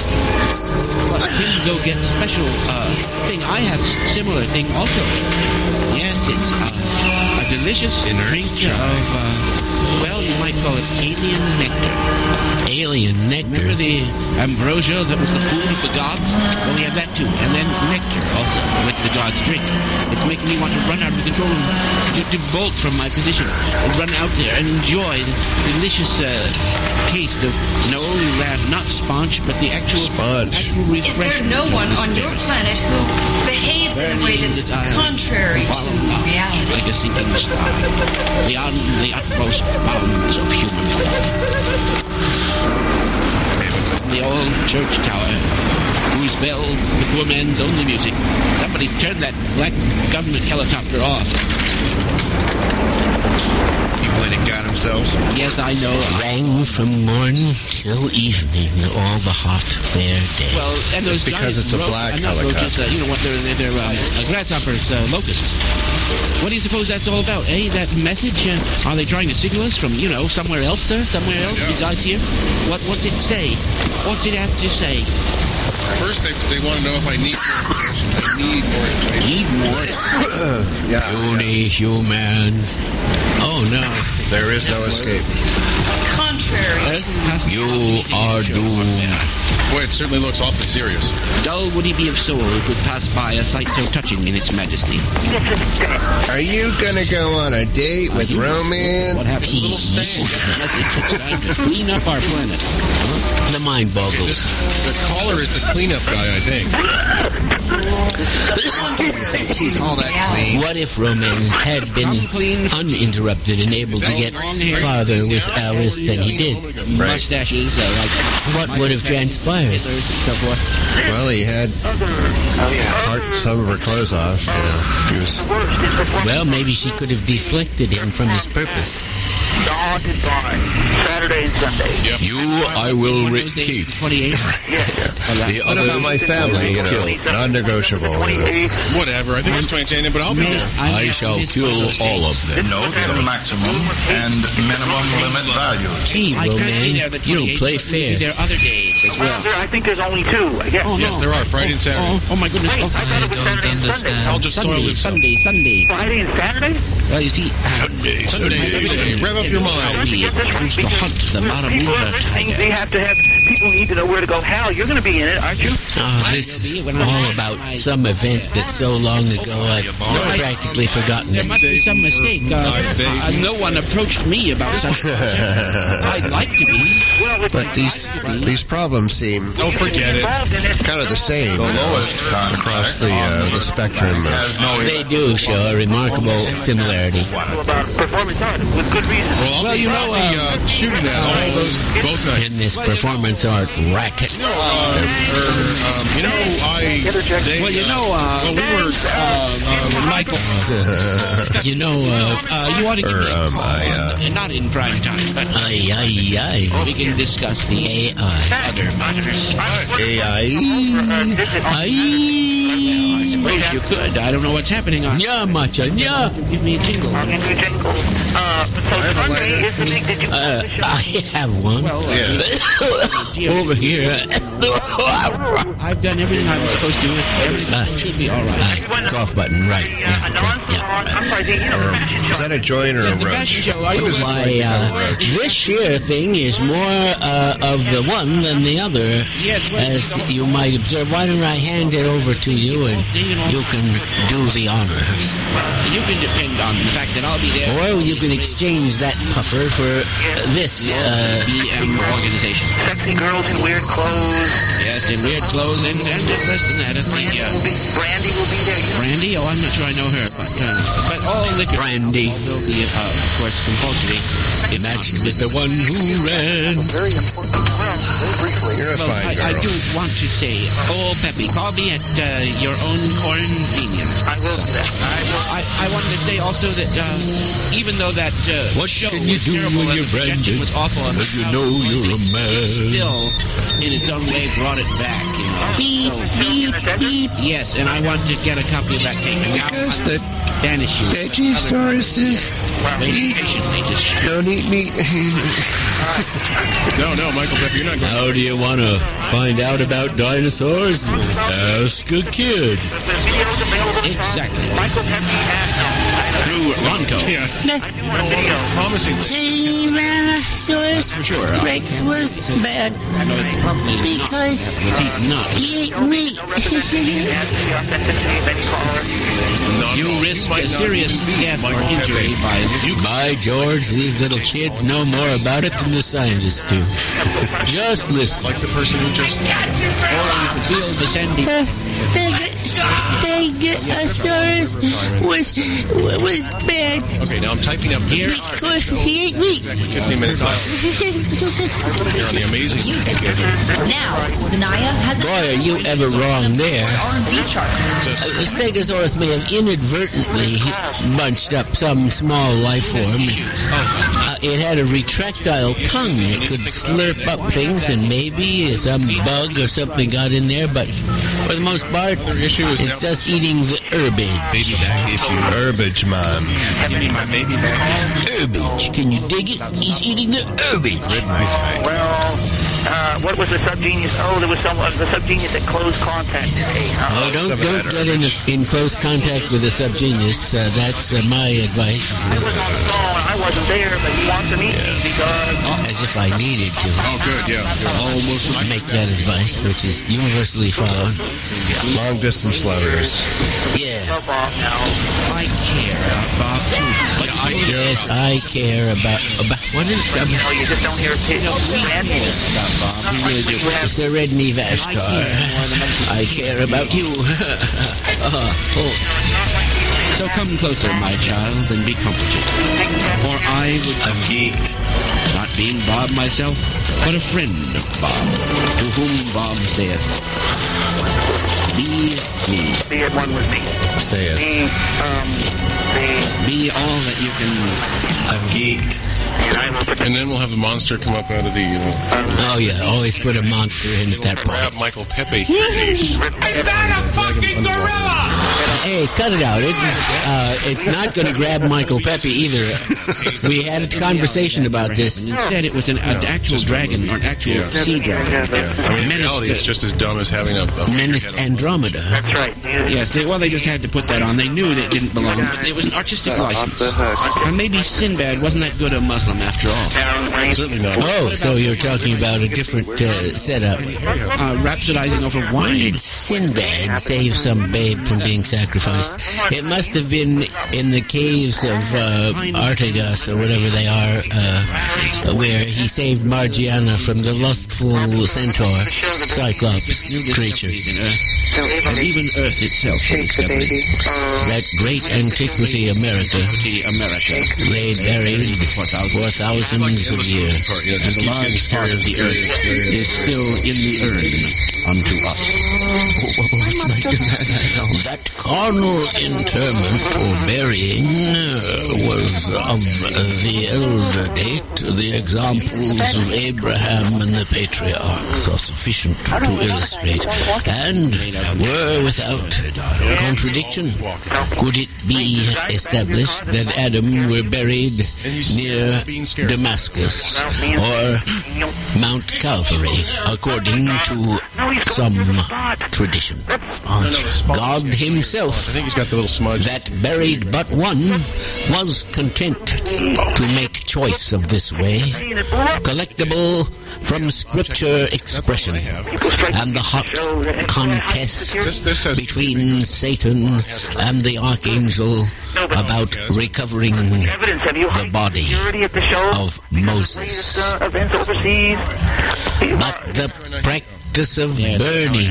Let him go get special uh, thing. I have similar thing also. Yes, it's uh, a delicious drink of, uh, well, you might call it alien nectar. Alien nectar. Remember the ambrosia that was the food of the gods? Well, we have that too. And then nectar also, which the gods drink. It's making me want to run out of the control room, to, to bolt from my position, and run out there and enjoy the delicious uh, taste of, no, you laugh, not sponge, but the actual, Sponge. actual Is there refreshment no of one the on your spirit. planet who behaves in a way that's contrary to reality? Like a sinking star, beyond the utmost bounds of human thought. The old church tower, whose bells the poor man's only music. Somebody turned that black government helicopter off. He went and got himself some. Yes, I know. Rang from morn till evening, all the hot, fair day. Well, and those It's because giant it's a ro- black uh, not roaches, helicopter. uh, you know what, they're, they're, they're um, uh, grasshoppers, uh, locusts. What do you suppose that's all about, eh? That message? Uh, are they trying to signal us from, you know, somewhere else, sir? Somewhere else besides here? What, what's it say? What's it have to say? First, they, they want to know if I need more information. I need more information. Need more? Yeah. Puny humans. Oh no. There is no escape. Contrary to You are doomed. Boy, it certainly looks awfully serious. Dull would he be of soul who could pass by a sight so touching in its majesty. Are you gonna go on a date with Roman? What happened? Little stand. Message. It's time to clean up our planet. The mind boggles. This, the caller is the cleanup guy, I think. All that clean. What if Roman had been uninterrupted and able to get farther with Alice than he did? Mustaches, uh, like What would have transpired? Hitlers and so forth. Well, he had part some of her clothes off. You know, he was. Well, maybe she could have deflected him from his purpose. The haunted barn, Saturday and Sunday. Yep. You I will re- keep. twenty-eight. The What about my family? You know, non-negotiable. You know. Whatever. I think it's twenty-eight, but I'll be there. I shall kill all of them. Note the maximum and minimum limit value. Gee, I can't be there Roman, the you don't twenty-eighth, play but maybe fair. there are other days as well. Well, I think there's only two. I guess. Oh, Yes, no. there are. Friday and Saturday. Oh, oh my goodness. Wait, Oh, I thought it was Saturday and Sunday. I'll just soil Sunday, this up. Sunday, Sunday. Friday and Saturday? Well, you see, Sunday, Sunday. Rev up your mind. we used to hunt the Maramuta Things they tiger. have to have people need to know where to go. Hal, you're going to be in it, aren't you? Oh, this is all about some event that so long ago I've practically forgotten There it. must be some mistake. Uh, uh, no one approached me about such. I'd like to be. But these these problems seem Oh, forget it. kind of the same across the uh, the spectrum of They do show a remarkable similarity. About performance art with good reason. Well, I'll Well, be, you I'll know, be, uh, uh, shooting that all those both nights. In this performance art racket. Uh, er, um, you know, I. They, Well, you know, uh, well, we were. uh, Michael, You know, uh, uh, you want to or um, I uh, not in prime time, but aye, aye, aye. we can discuss the A I. other matters. A I. Aye. I suppose you could. I don't know what's happening on. Yeah, macha, yeah. Give me a jingle. I'll give you a jingle. Uh, so have a Sunday lighter. is the big. Did you Uh, I have one. Well, uh, Over here. I've done everything I was supposed to do. Everything Uh, should be all right. Uh, cough button, right. Yeah, uh, right, non yeah. I'm sorry, the, you know, the fashion Is show. that a joint or a Yes, the roach? fashion show. Are you What is it? Why, uh, this here thing is more uh, of the one than the other, Yes, well, as you might observe. Why don't I hand it over to you and you can do the honors? You can depend on the fact that I'll be there. Or you can exchange that puffer for uh, this. Uh, B M organization. Sexy girls in weird clothes. Yes, in weird clothes and, and less than that. At the Brandy uh, will be, Brandy will be there. You know? Brandy. Oh, I'm not sure I know her, but uh, but all liquor Brandy. will be, uh, of course, compulsory. It matched with the one who ran. Very important. Well, very briefly. You're a Well, fine I, I girl. do want to say, oh, Peppy, call me at uh, your own convenience. I will do that. I will. I, I wanted to say also that uh, even though that uh, What show can you was do terrible when and you're the projection branded? was awful and But you know you're a man. it still, in its own way, brought it back. You know? Beep, beep, beep. Yes, and I want to get a copy of that tape. And now Because the banish you. Vegisauruses Wait patiently to sh- don't eat meat. No, no, Michael Pepper, you're not going. How do you want to find out about dinosaurs? Ask a kid. The video's available. Exactly. Michael Pepe and through Ronco. Yeah. I do want a video. Promising. Tyrannosaurus For sure. uh, Rex was bad I know it's probably because not. It's not. he ate meat. Representation as to the authenticity of any caller. Not You at all. risk might a not serious be death or Michael injury Pepe. by You By George, these little kids know more about it than the scientists do. Just listen. like the person who just. or you could feel the sandy. Stegosaurus was was bad Okay, now I'm typing up the. because he ate meat. Exactly fifteen minutes out. You're on the amazing. Now, Zanaya has Boy, are you ever wrong there. R and B chart. Uh, The Stegosaurus may have inadvertently bunched up some small life form. Uh, it had a retractile tongue. It could slurp up things, and maybe some bug or something got in there, but for the most part, it's just eating the herbage. Herbage man. Herbage. Can you dig it? He's eating the herbage. Well, uh, what was the subgenius? Oh, there was some uh, the subgenius at close contact. Hey, uh, Oh, don't don't get in in close contact with a subgenius. Uh, that's uh, my advice. I was on the phone. I wasn't there, but he wants to meet me because As if I needed to. Oh, good, yeah. Almost make that advice, which is universally followed. Long distance lovers. Yeah. of Bob now. I care about Bob too. But I yes, I care about about what is it? You know, you just don't hear it. about Bob. We really do. Seredni Vashtar. I care about you. uh, oh. So come closer, my child, and be comforted. For I would I'm geeked. not being Bob myself, but a friend of Bob, to whom Bob saith, be me. Be at one with me. Say it. Be, um, be, Be all that you can. I'm geeked. And then we'll have the monster come up out of the. Uh, Oh yeah, always put a monster in at that grab point. Michael Pepe. Is that a fucking gorilla? Hey, Hey, cut it out. It, uh, it's not going to grab Michael Pepe either. We had a conversation about this. Instead, it was an, an actual dragon, or an actual Yeah. sea dragon. Yeah. I mean, in Menaced, reality, it's just as dumb as having a... a Menaced Andromeda. That's right. Yes, they, well, they just had to put that on. They knew that it didn't belong, but it was an artistic license. And maybe Sinbad wasn't that good a Muslim after all. Certainly not. Oh, so you're talking about a different uh, setup. Uh, rhapsodizing over Why wine. did Sinbad save some babe from being sacrificed? It must have been in the caves of uh, Artagas, or whatever they are, uh, where he saved Margiana from the lustful centaur, Cyclops creature. And even Earth itself for discovery. That great antiquity America America lay buried for thousands of years. And the large part of the Earth is still in the urn unto us. That carnal interment or burying uh, was of uh, the elder date. The examples of Abraham and the patriarchs are sufficient to illustrate, and were without contradiction. Could it be established that Adam were buried near Damascus or Mount Calvary, according to some tradition? God himself, I think he's got the little smudge. that buried but one, was content to make choice of this way, collectible from scripture expression, and the hot contest This- this has- between Satan and the archangel about recovering the body of Moses. But the practice of burning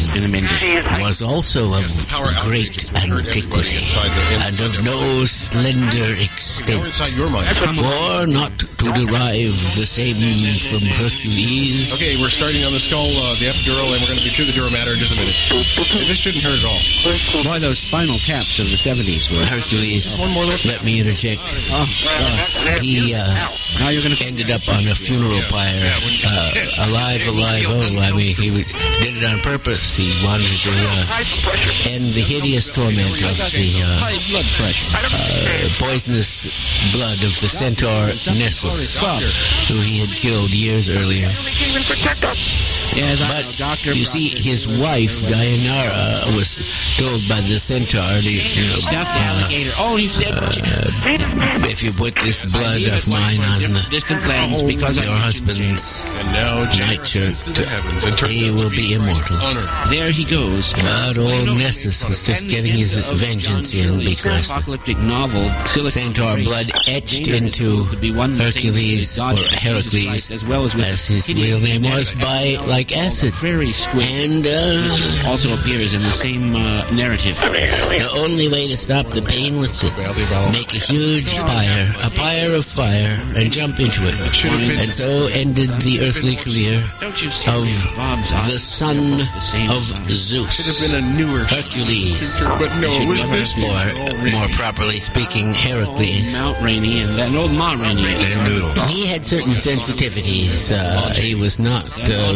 was also of great antiquity and of no slender extent. For not to derive the same from Hercules, Okay, we're starting on the skull, uh, the epidural, and we're going to be through the dura mater in just a minute. This shouldn't hurt at all. Boy, those spinal taps of the seventies were... Hercules, let me interject. Oh, He uh, now you're going to... ended up on a funeral pyre, uh, alive, alive, oh, I mean, he w- did it on purpose. He wanted to uh, end the hideous torment of the uh, High blood pressure. uh, poisonous blood of the centaur Nessus, who he had killed years earlier. Yes, I know, But Doctor you see, his wife Dianara was told by the centaur, to, you know, Stuffed uh, alligator. Oh, you said... if you put this blood of mine on the, distant lands because your I husband's And now nightshirt, to the heavens and turns he out to will be be immortal. on earth. There he goes. But old Nessus was just getting his vengeance in because the apocalyptic novel centaur blood etched into Hercules, or Heracles, as well as with as his real name was, by like acid. Prairie squid And uh, also appears in the same uh, narrative. the only way to stop the pain was to make a huge pyre, a pyre of fire, and jump into it. And so ended the earthly career of the son of Zeus, Should have been a newer Hercules, but no, it was this or one. more properly speaking, Heracles. Mount Rainy and then old Ma Rainy. And noodles. He had certain sensitivities. Uh, he was not uh,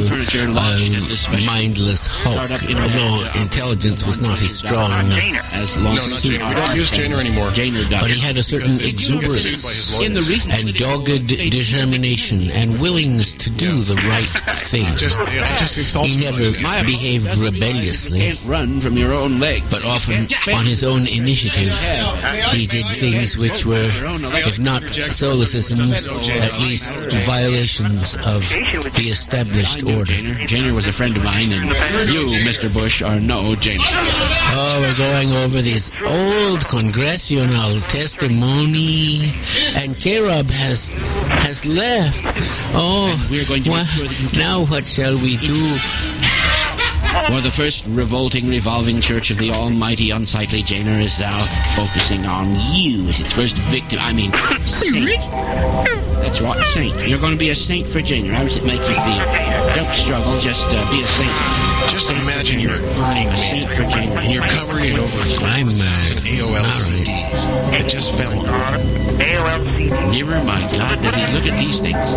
a mindless hulk, although intelligence was not his strong As No, long not as Janer. We don't use Janer anymore. Janer but Doctor. he had a certain Because he gets sued by his exuberance In the recent and dogged determination and willingness to do the right thing. Just, yeah, it just insults He me never like that. behaved You rebelliously, can't run from your own legs. but often on his own initiative, he did things which were, if not solecisms, at least violations of the established order. Janer. Janer was a friend of mine, and you, Mister Bush, are no Janer. Oh, we're going over these old congressional testimony, and K-Rob has has left. Oh, we're going to wha- make sure that you now what shall we do? For the first revolting, revolving church of the almighty, unsightly Janer is now focusing on you as its first victim. I mean, saint. That's right, saint. You're going to be a saint for Janer. How does it make you feel? Don't struggle, just uh, be a saint. Just imagine you're burning A saint for Janer. and you're covered in over I'm uh, A O L C all right. Ds. It just fell on. A O L Nearer, my God, does he look at these things.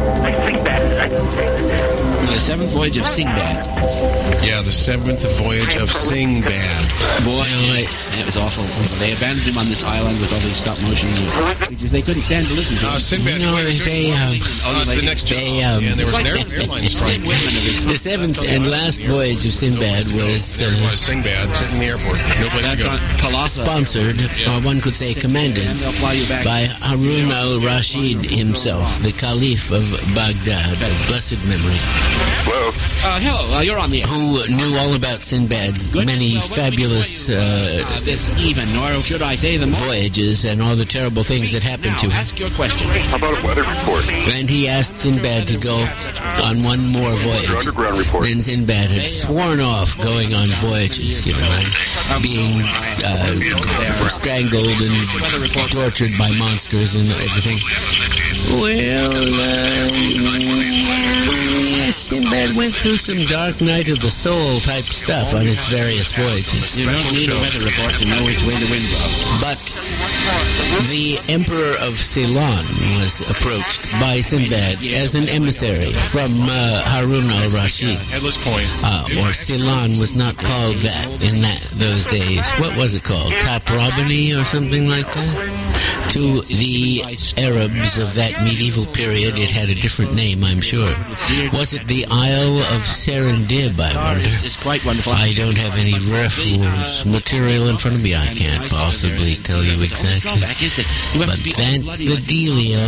The seventh voyage of Sinbad. Yeah, the seventh voyage of Sinbad. Boy, it was awful. They abandoned him on this island with all these stop motion creatures. They couldn't stand to listen to him. Uh, Sinbad. No, they, um, oh, it's the next job. They, um, yeah, there was an air, airline strike. The seventh and last voyage of Sinbad was, there uh, was Sinbad sitting in the airport. No place to go. Sponsored, or one could say commanded, by Harun al-Rashid himself, the Caliph of Baghdad, of blessed memory. Hello. Uh, hello, uh, you're on the air. Who knew all about Sinbad's many fabulous uh, uh, this even, or should I say them voyages and all the terrible things that happened now, to him. Ask your question. How about a weather report? And he asked Sinbad to go on one more voyage. Underground report. Then Sinbad had sworn off going on voyages, you know, and being uh, strangled and tortured by monsters and everything. Well, uh, Sinbad went through some dark night of the soul type stuff on his various voyages. You don't need a weather report to know which way the wind blows. But the Emperor of Ceylon was approached by Sinbad as an emissary from uh, Harun al-Rashid. Headless Point. Uh, or Ceylon was not called that in that those days. What was it called? Taprobany or something like that? To the Arabs of that medieval period, it had a different name, I'm sure. Was it the Isle of Serendib, I wonder? It's quite wonderful. I don't have any reference material in front of me. I can't possibly tell you exactly. But that's the dealio.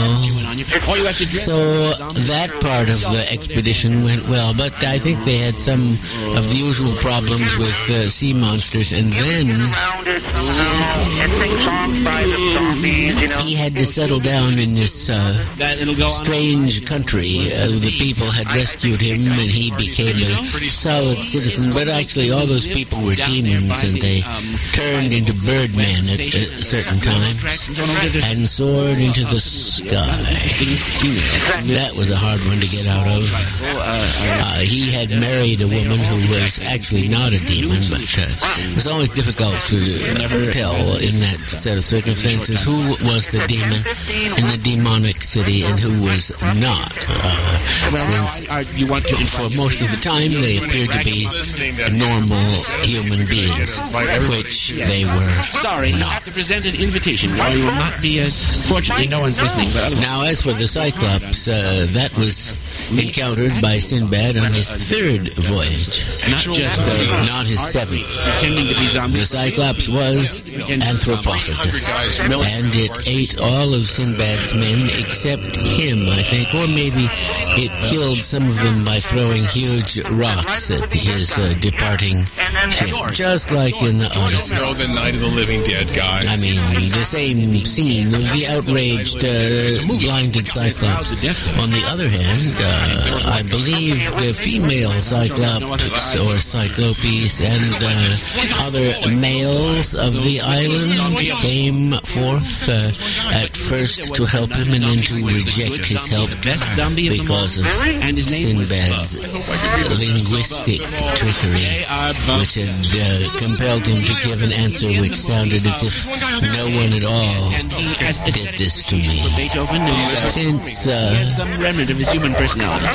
So that part of the expedition went well, but I think they had some of the usual problems with uh, sea monsters, and then he had to settle down in this uh, strange country. Uh, the people had rescued him, and he became a solid citizen. But actually, all those people were demons, and they turned into birdmen at uh, certain times and soared into the sky. That was a hard one to get out of. Uh, he had married a woman who was actually not a demon, but uh, it was always difficult to uh, tell in that set of circumstances who was the demon in the demonic city and who was not. Uh, since for most of the time they appeared to be normal human beings, which they were Sorry, not. you have to present an invitation, or you will not be. Uh, fortunately, no one's listening. But otherwise. Now, as for the Cyclops, uh, that was encountered by Sinbad on his third voyage, not just uh, not his seventh. Pretending to be zombies. The Cyclops was Anthropophagus, and it ate all of Sinbad's men except him, I think, or maybe it killed some of them by throwing huge rocks at his uh, departing ship, just like in the Odyssey. No, the Night of the Living Dead guy. I mean, the same scene of the outraged, uh, blinded Cyclops. On the other hand, uh, I believe the female Cyclops or Cyclopes and uh, other males of the island came forth uh, at first to help him and then to reject his help because of Sinbad's linguistic trickery, which had uh, compelled him to give an answer which sounded as if no one at all did this to me. Since uh, some remnant of his human personality.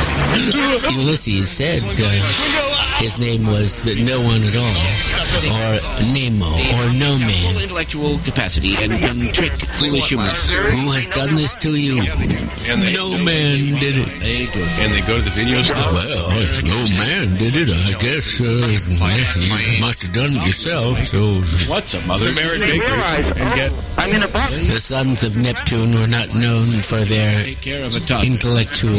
Ulysses said uh, his name was uh, no one at all, or Nemo, or no man. Intellectual capacity and can trick foolish humans. Who has done this to you? And they, no man did it. And they go to the video store. Well, if no man did it, I guess uh, you must have done it yourself. So what's a mother? Merit Bakery and get. I'm in a box. The sons of Neptune were not known for their intellectual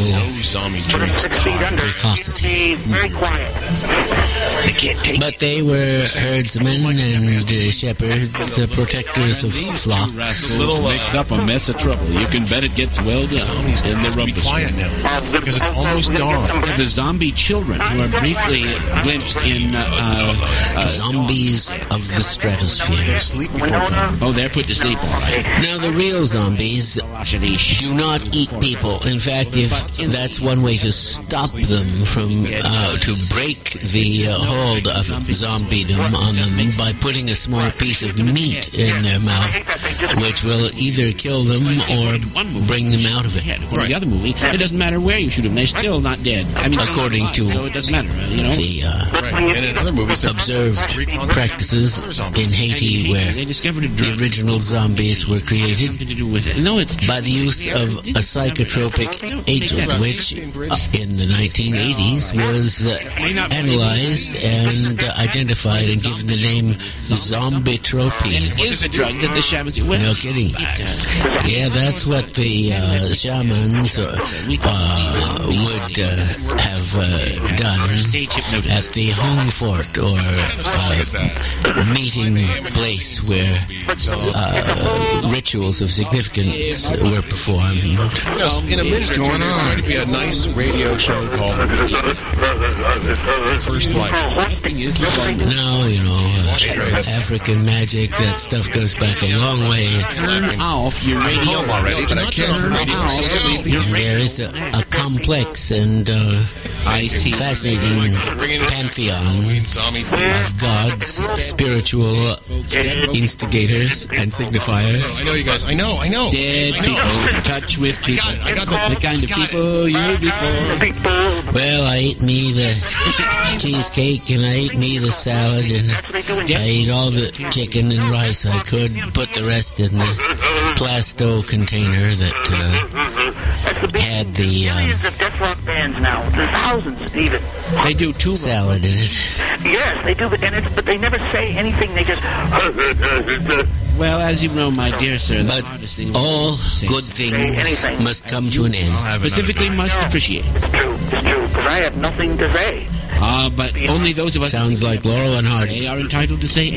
precocity. Very quiet. But they were herdsmen and uh, shepherds, uh, protectors of flocks. A little mix up a mess of trouble. You can bet it gets well done in the rumpus. Be quiet now, because it's almost dawn. The zombie children who are briefly glimpsed in uh, uh, zombies of the stratosphere. Sleep before dawn. Oh, they're put to sleep all right. Now, the real zombies do not eat people. In fact, if that's one way to stop them from, uh, to break the uh, hold of zombiedom on them by putting a small piece of meat in their mouth, which will either kill them or bring them out of it. Or the other movie, it doesn't matter where you shoot them; they're still not dead. I mean, according to so it doesn't matter, you know. The uh, right. And in other movies, observed practices in Haiti, where they discovered a drug. the original zombies were created Something to do with it. No, it's by the use of a psychotropic agent, which uh, in the nineteen eighties was uh, analyzed and uh, identified and given the name zombitropine. It is a drug that the shamans. Well, no kidding. Yeah, that's what the uh, shamans uh, uh, would uh, have uh, done at the Hong Fort, or uh, meeting place where uh, rituals of significance were performed. Yes, in a minute or two, there's going to be a nice radio show called First Light. Now, you know, uh, African magic, that stuff goes back a long way. Turn off your radio. Home already, but I can't Turn off your radio. There is a, a complex and uh, I see. fascinating pantheon of gods, spiritual instigators and signifiers. I know you guys. I know. I know. Dead I know. people in touch with people. I got it. I got the, the kind of got people it. you before. Well, I ate me the cheesecake and I ate me the salad and I ate all the chicken and rice I could. Put the rest in the Plasto container that uh, had the um, Millions of death rock bands now. There's thousands even. They do two salad in it. Yes, they do, but and it's, but they never say anything. They just. Well, as you know, my dear sir, the But hardest thing all is to good say things anything. must come to an end. specifically must appreciate. It's true. It's true. Because I have nothing to say. Ah, but only those of us Sounds like Laurel and Hardy. they are entitled to say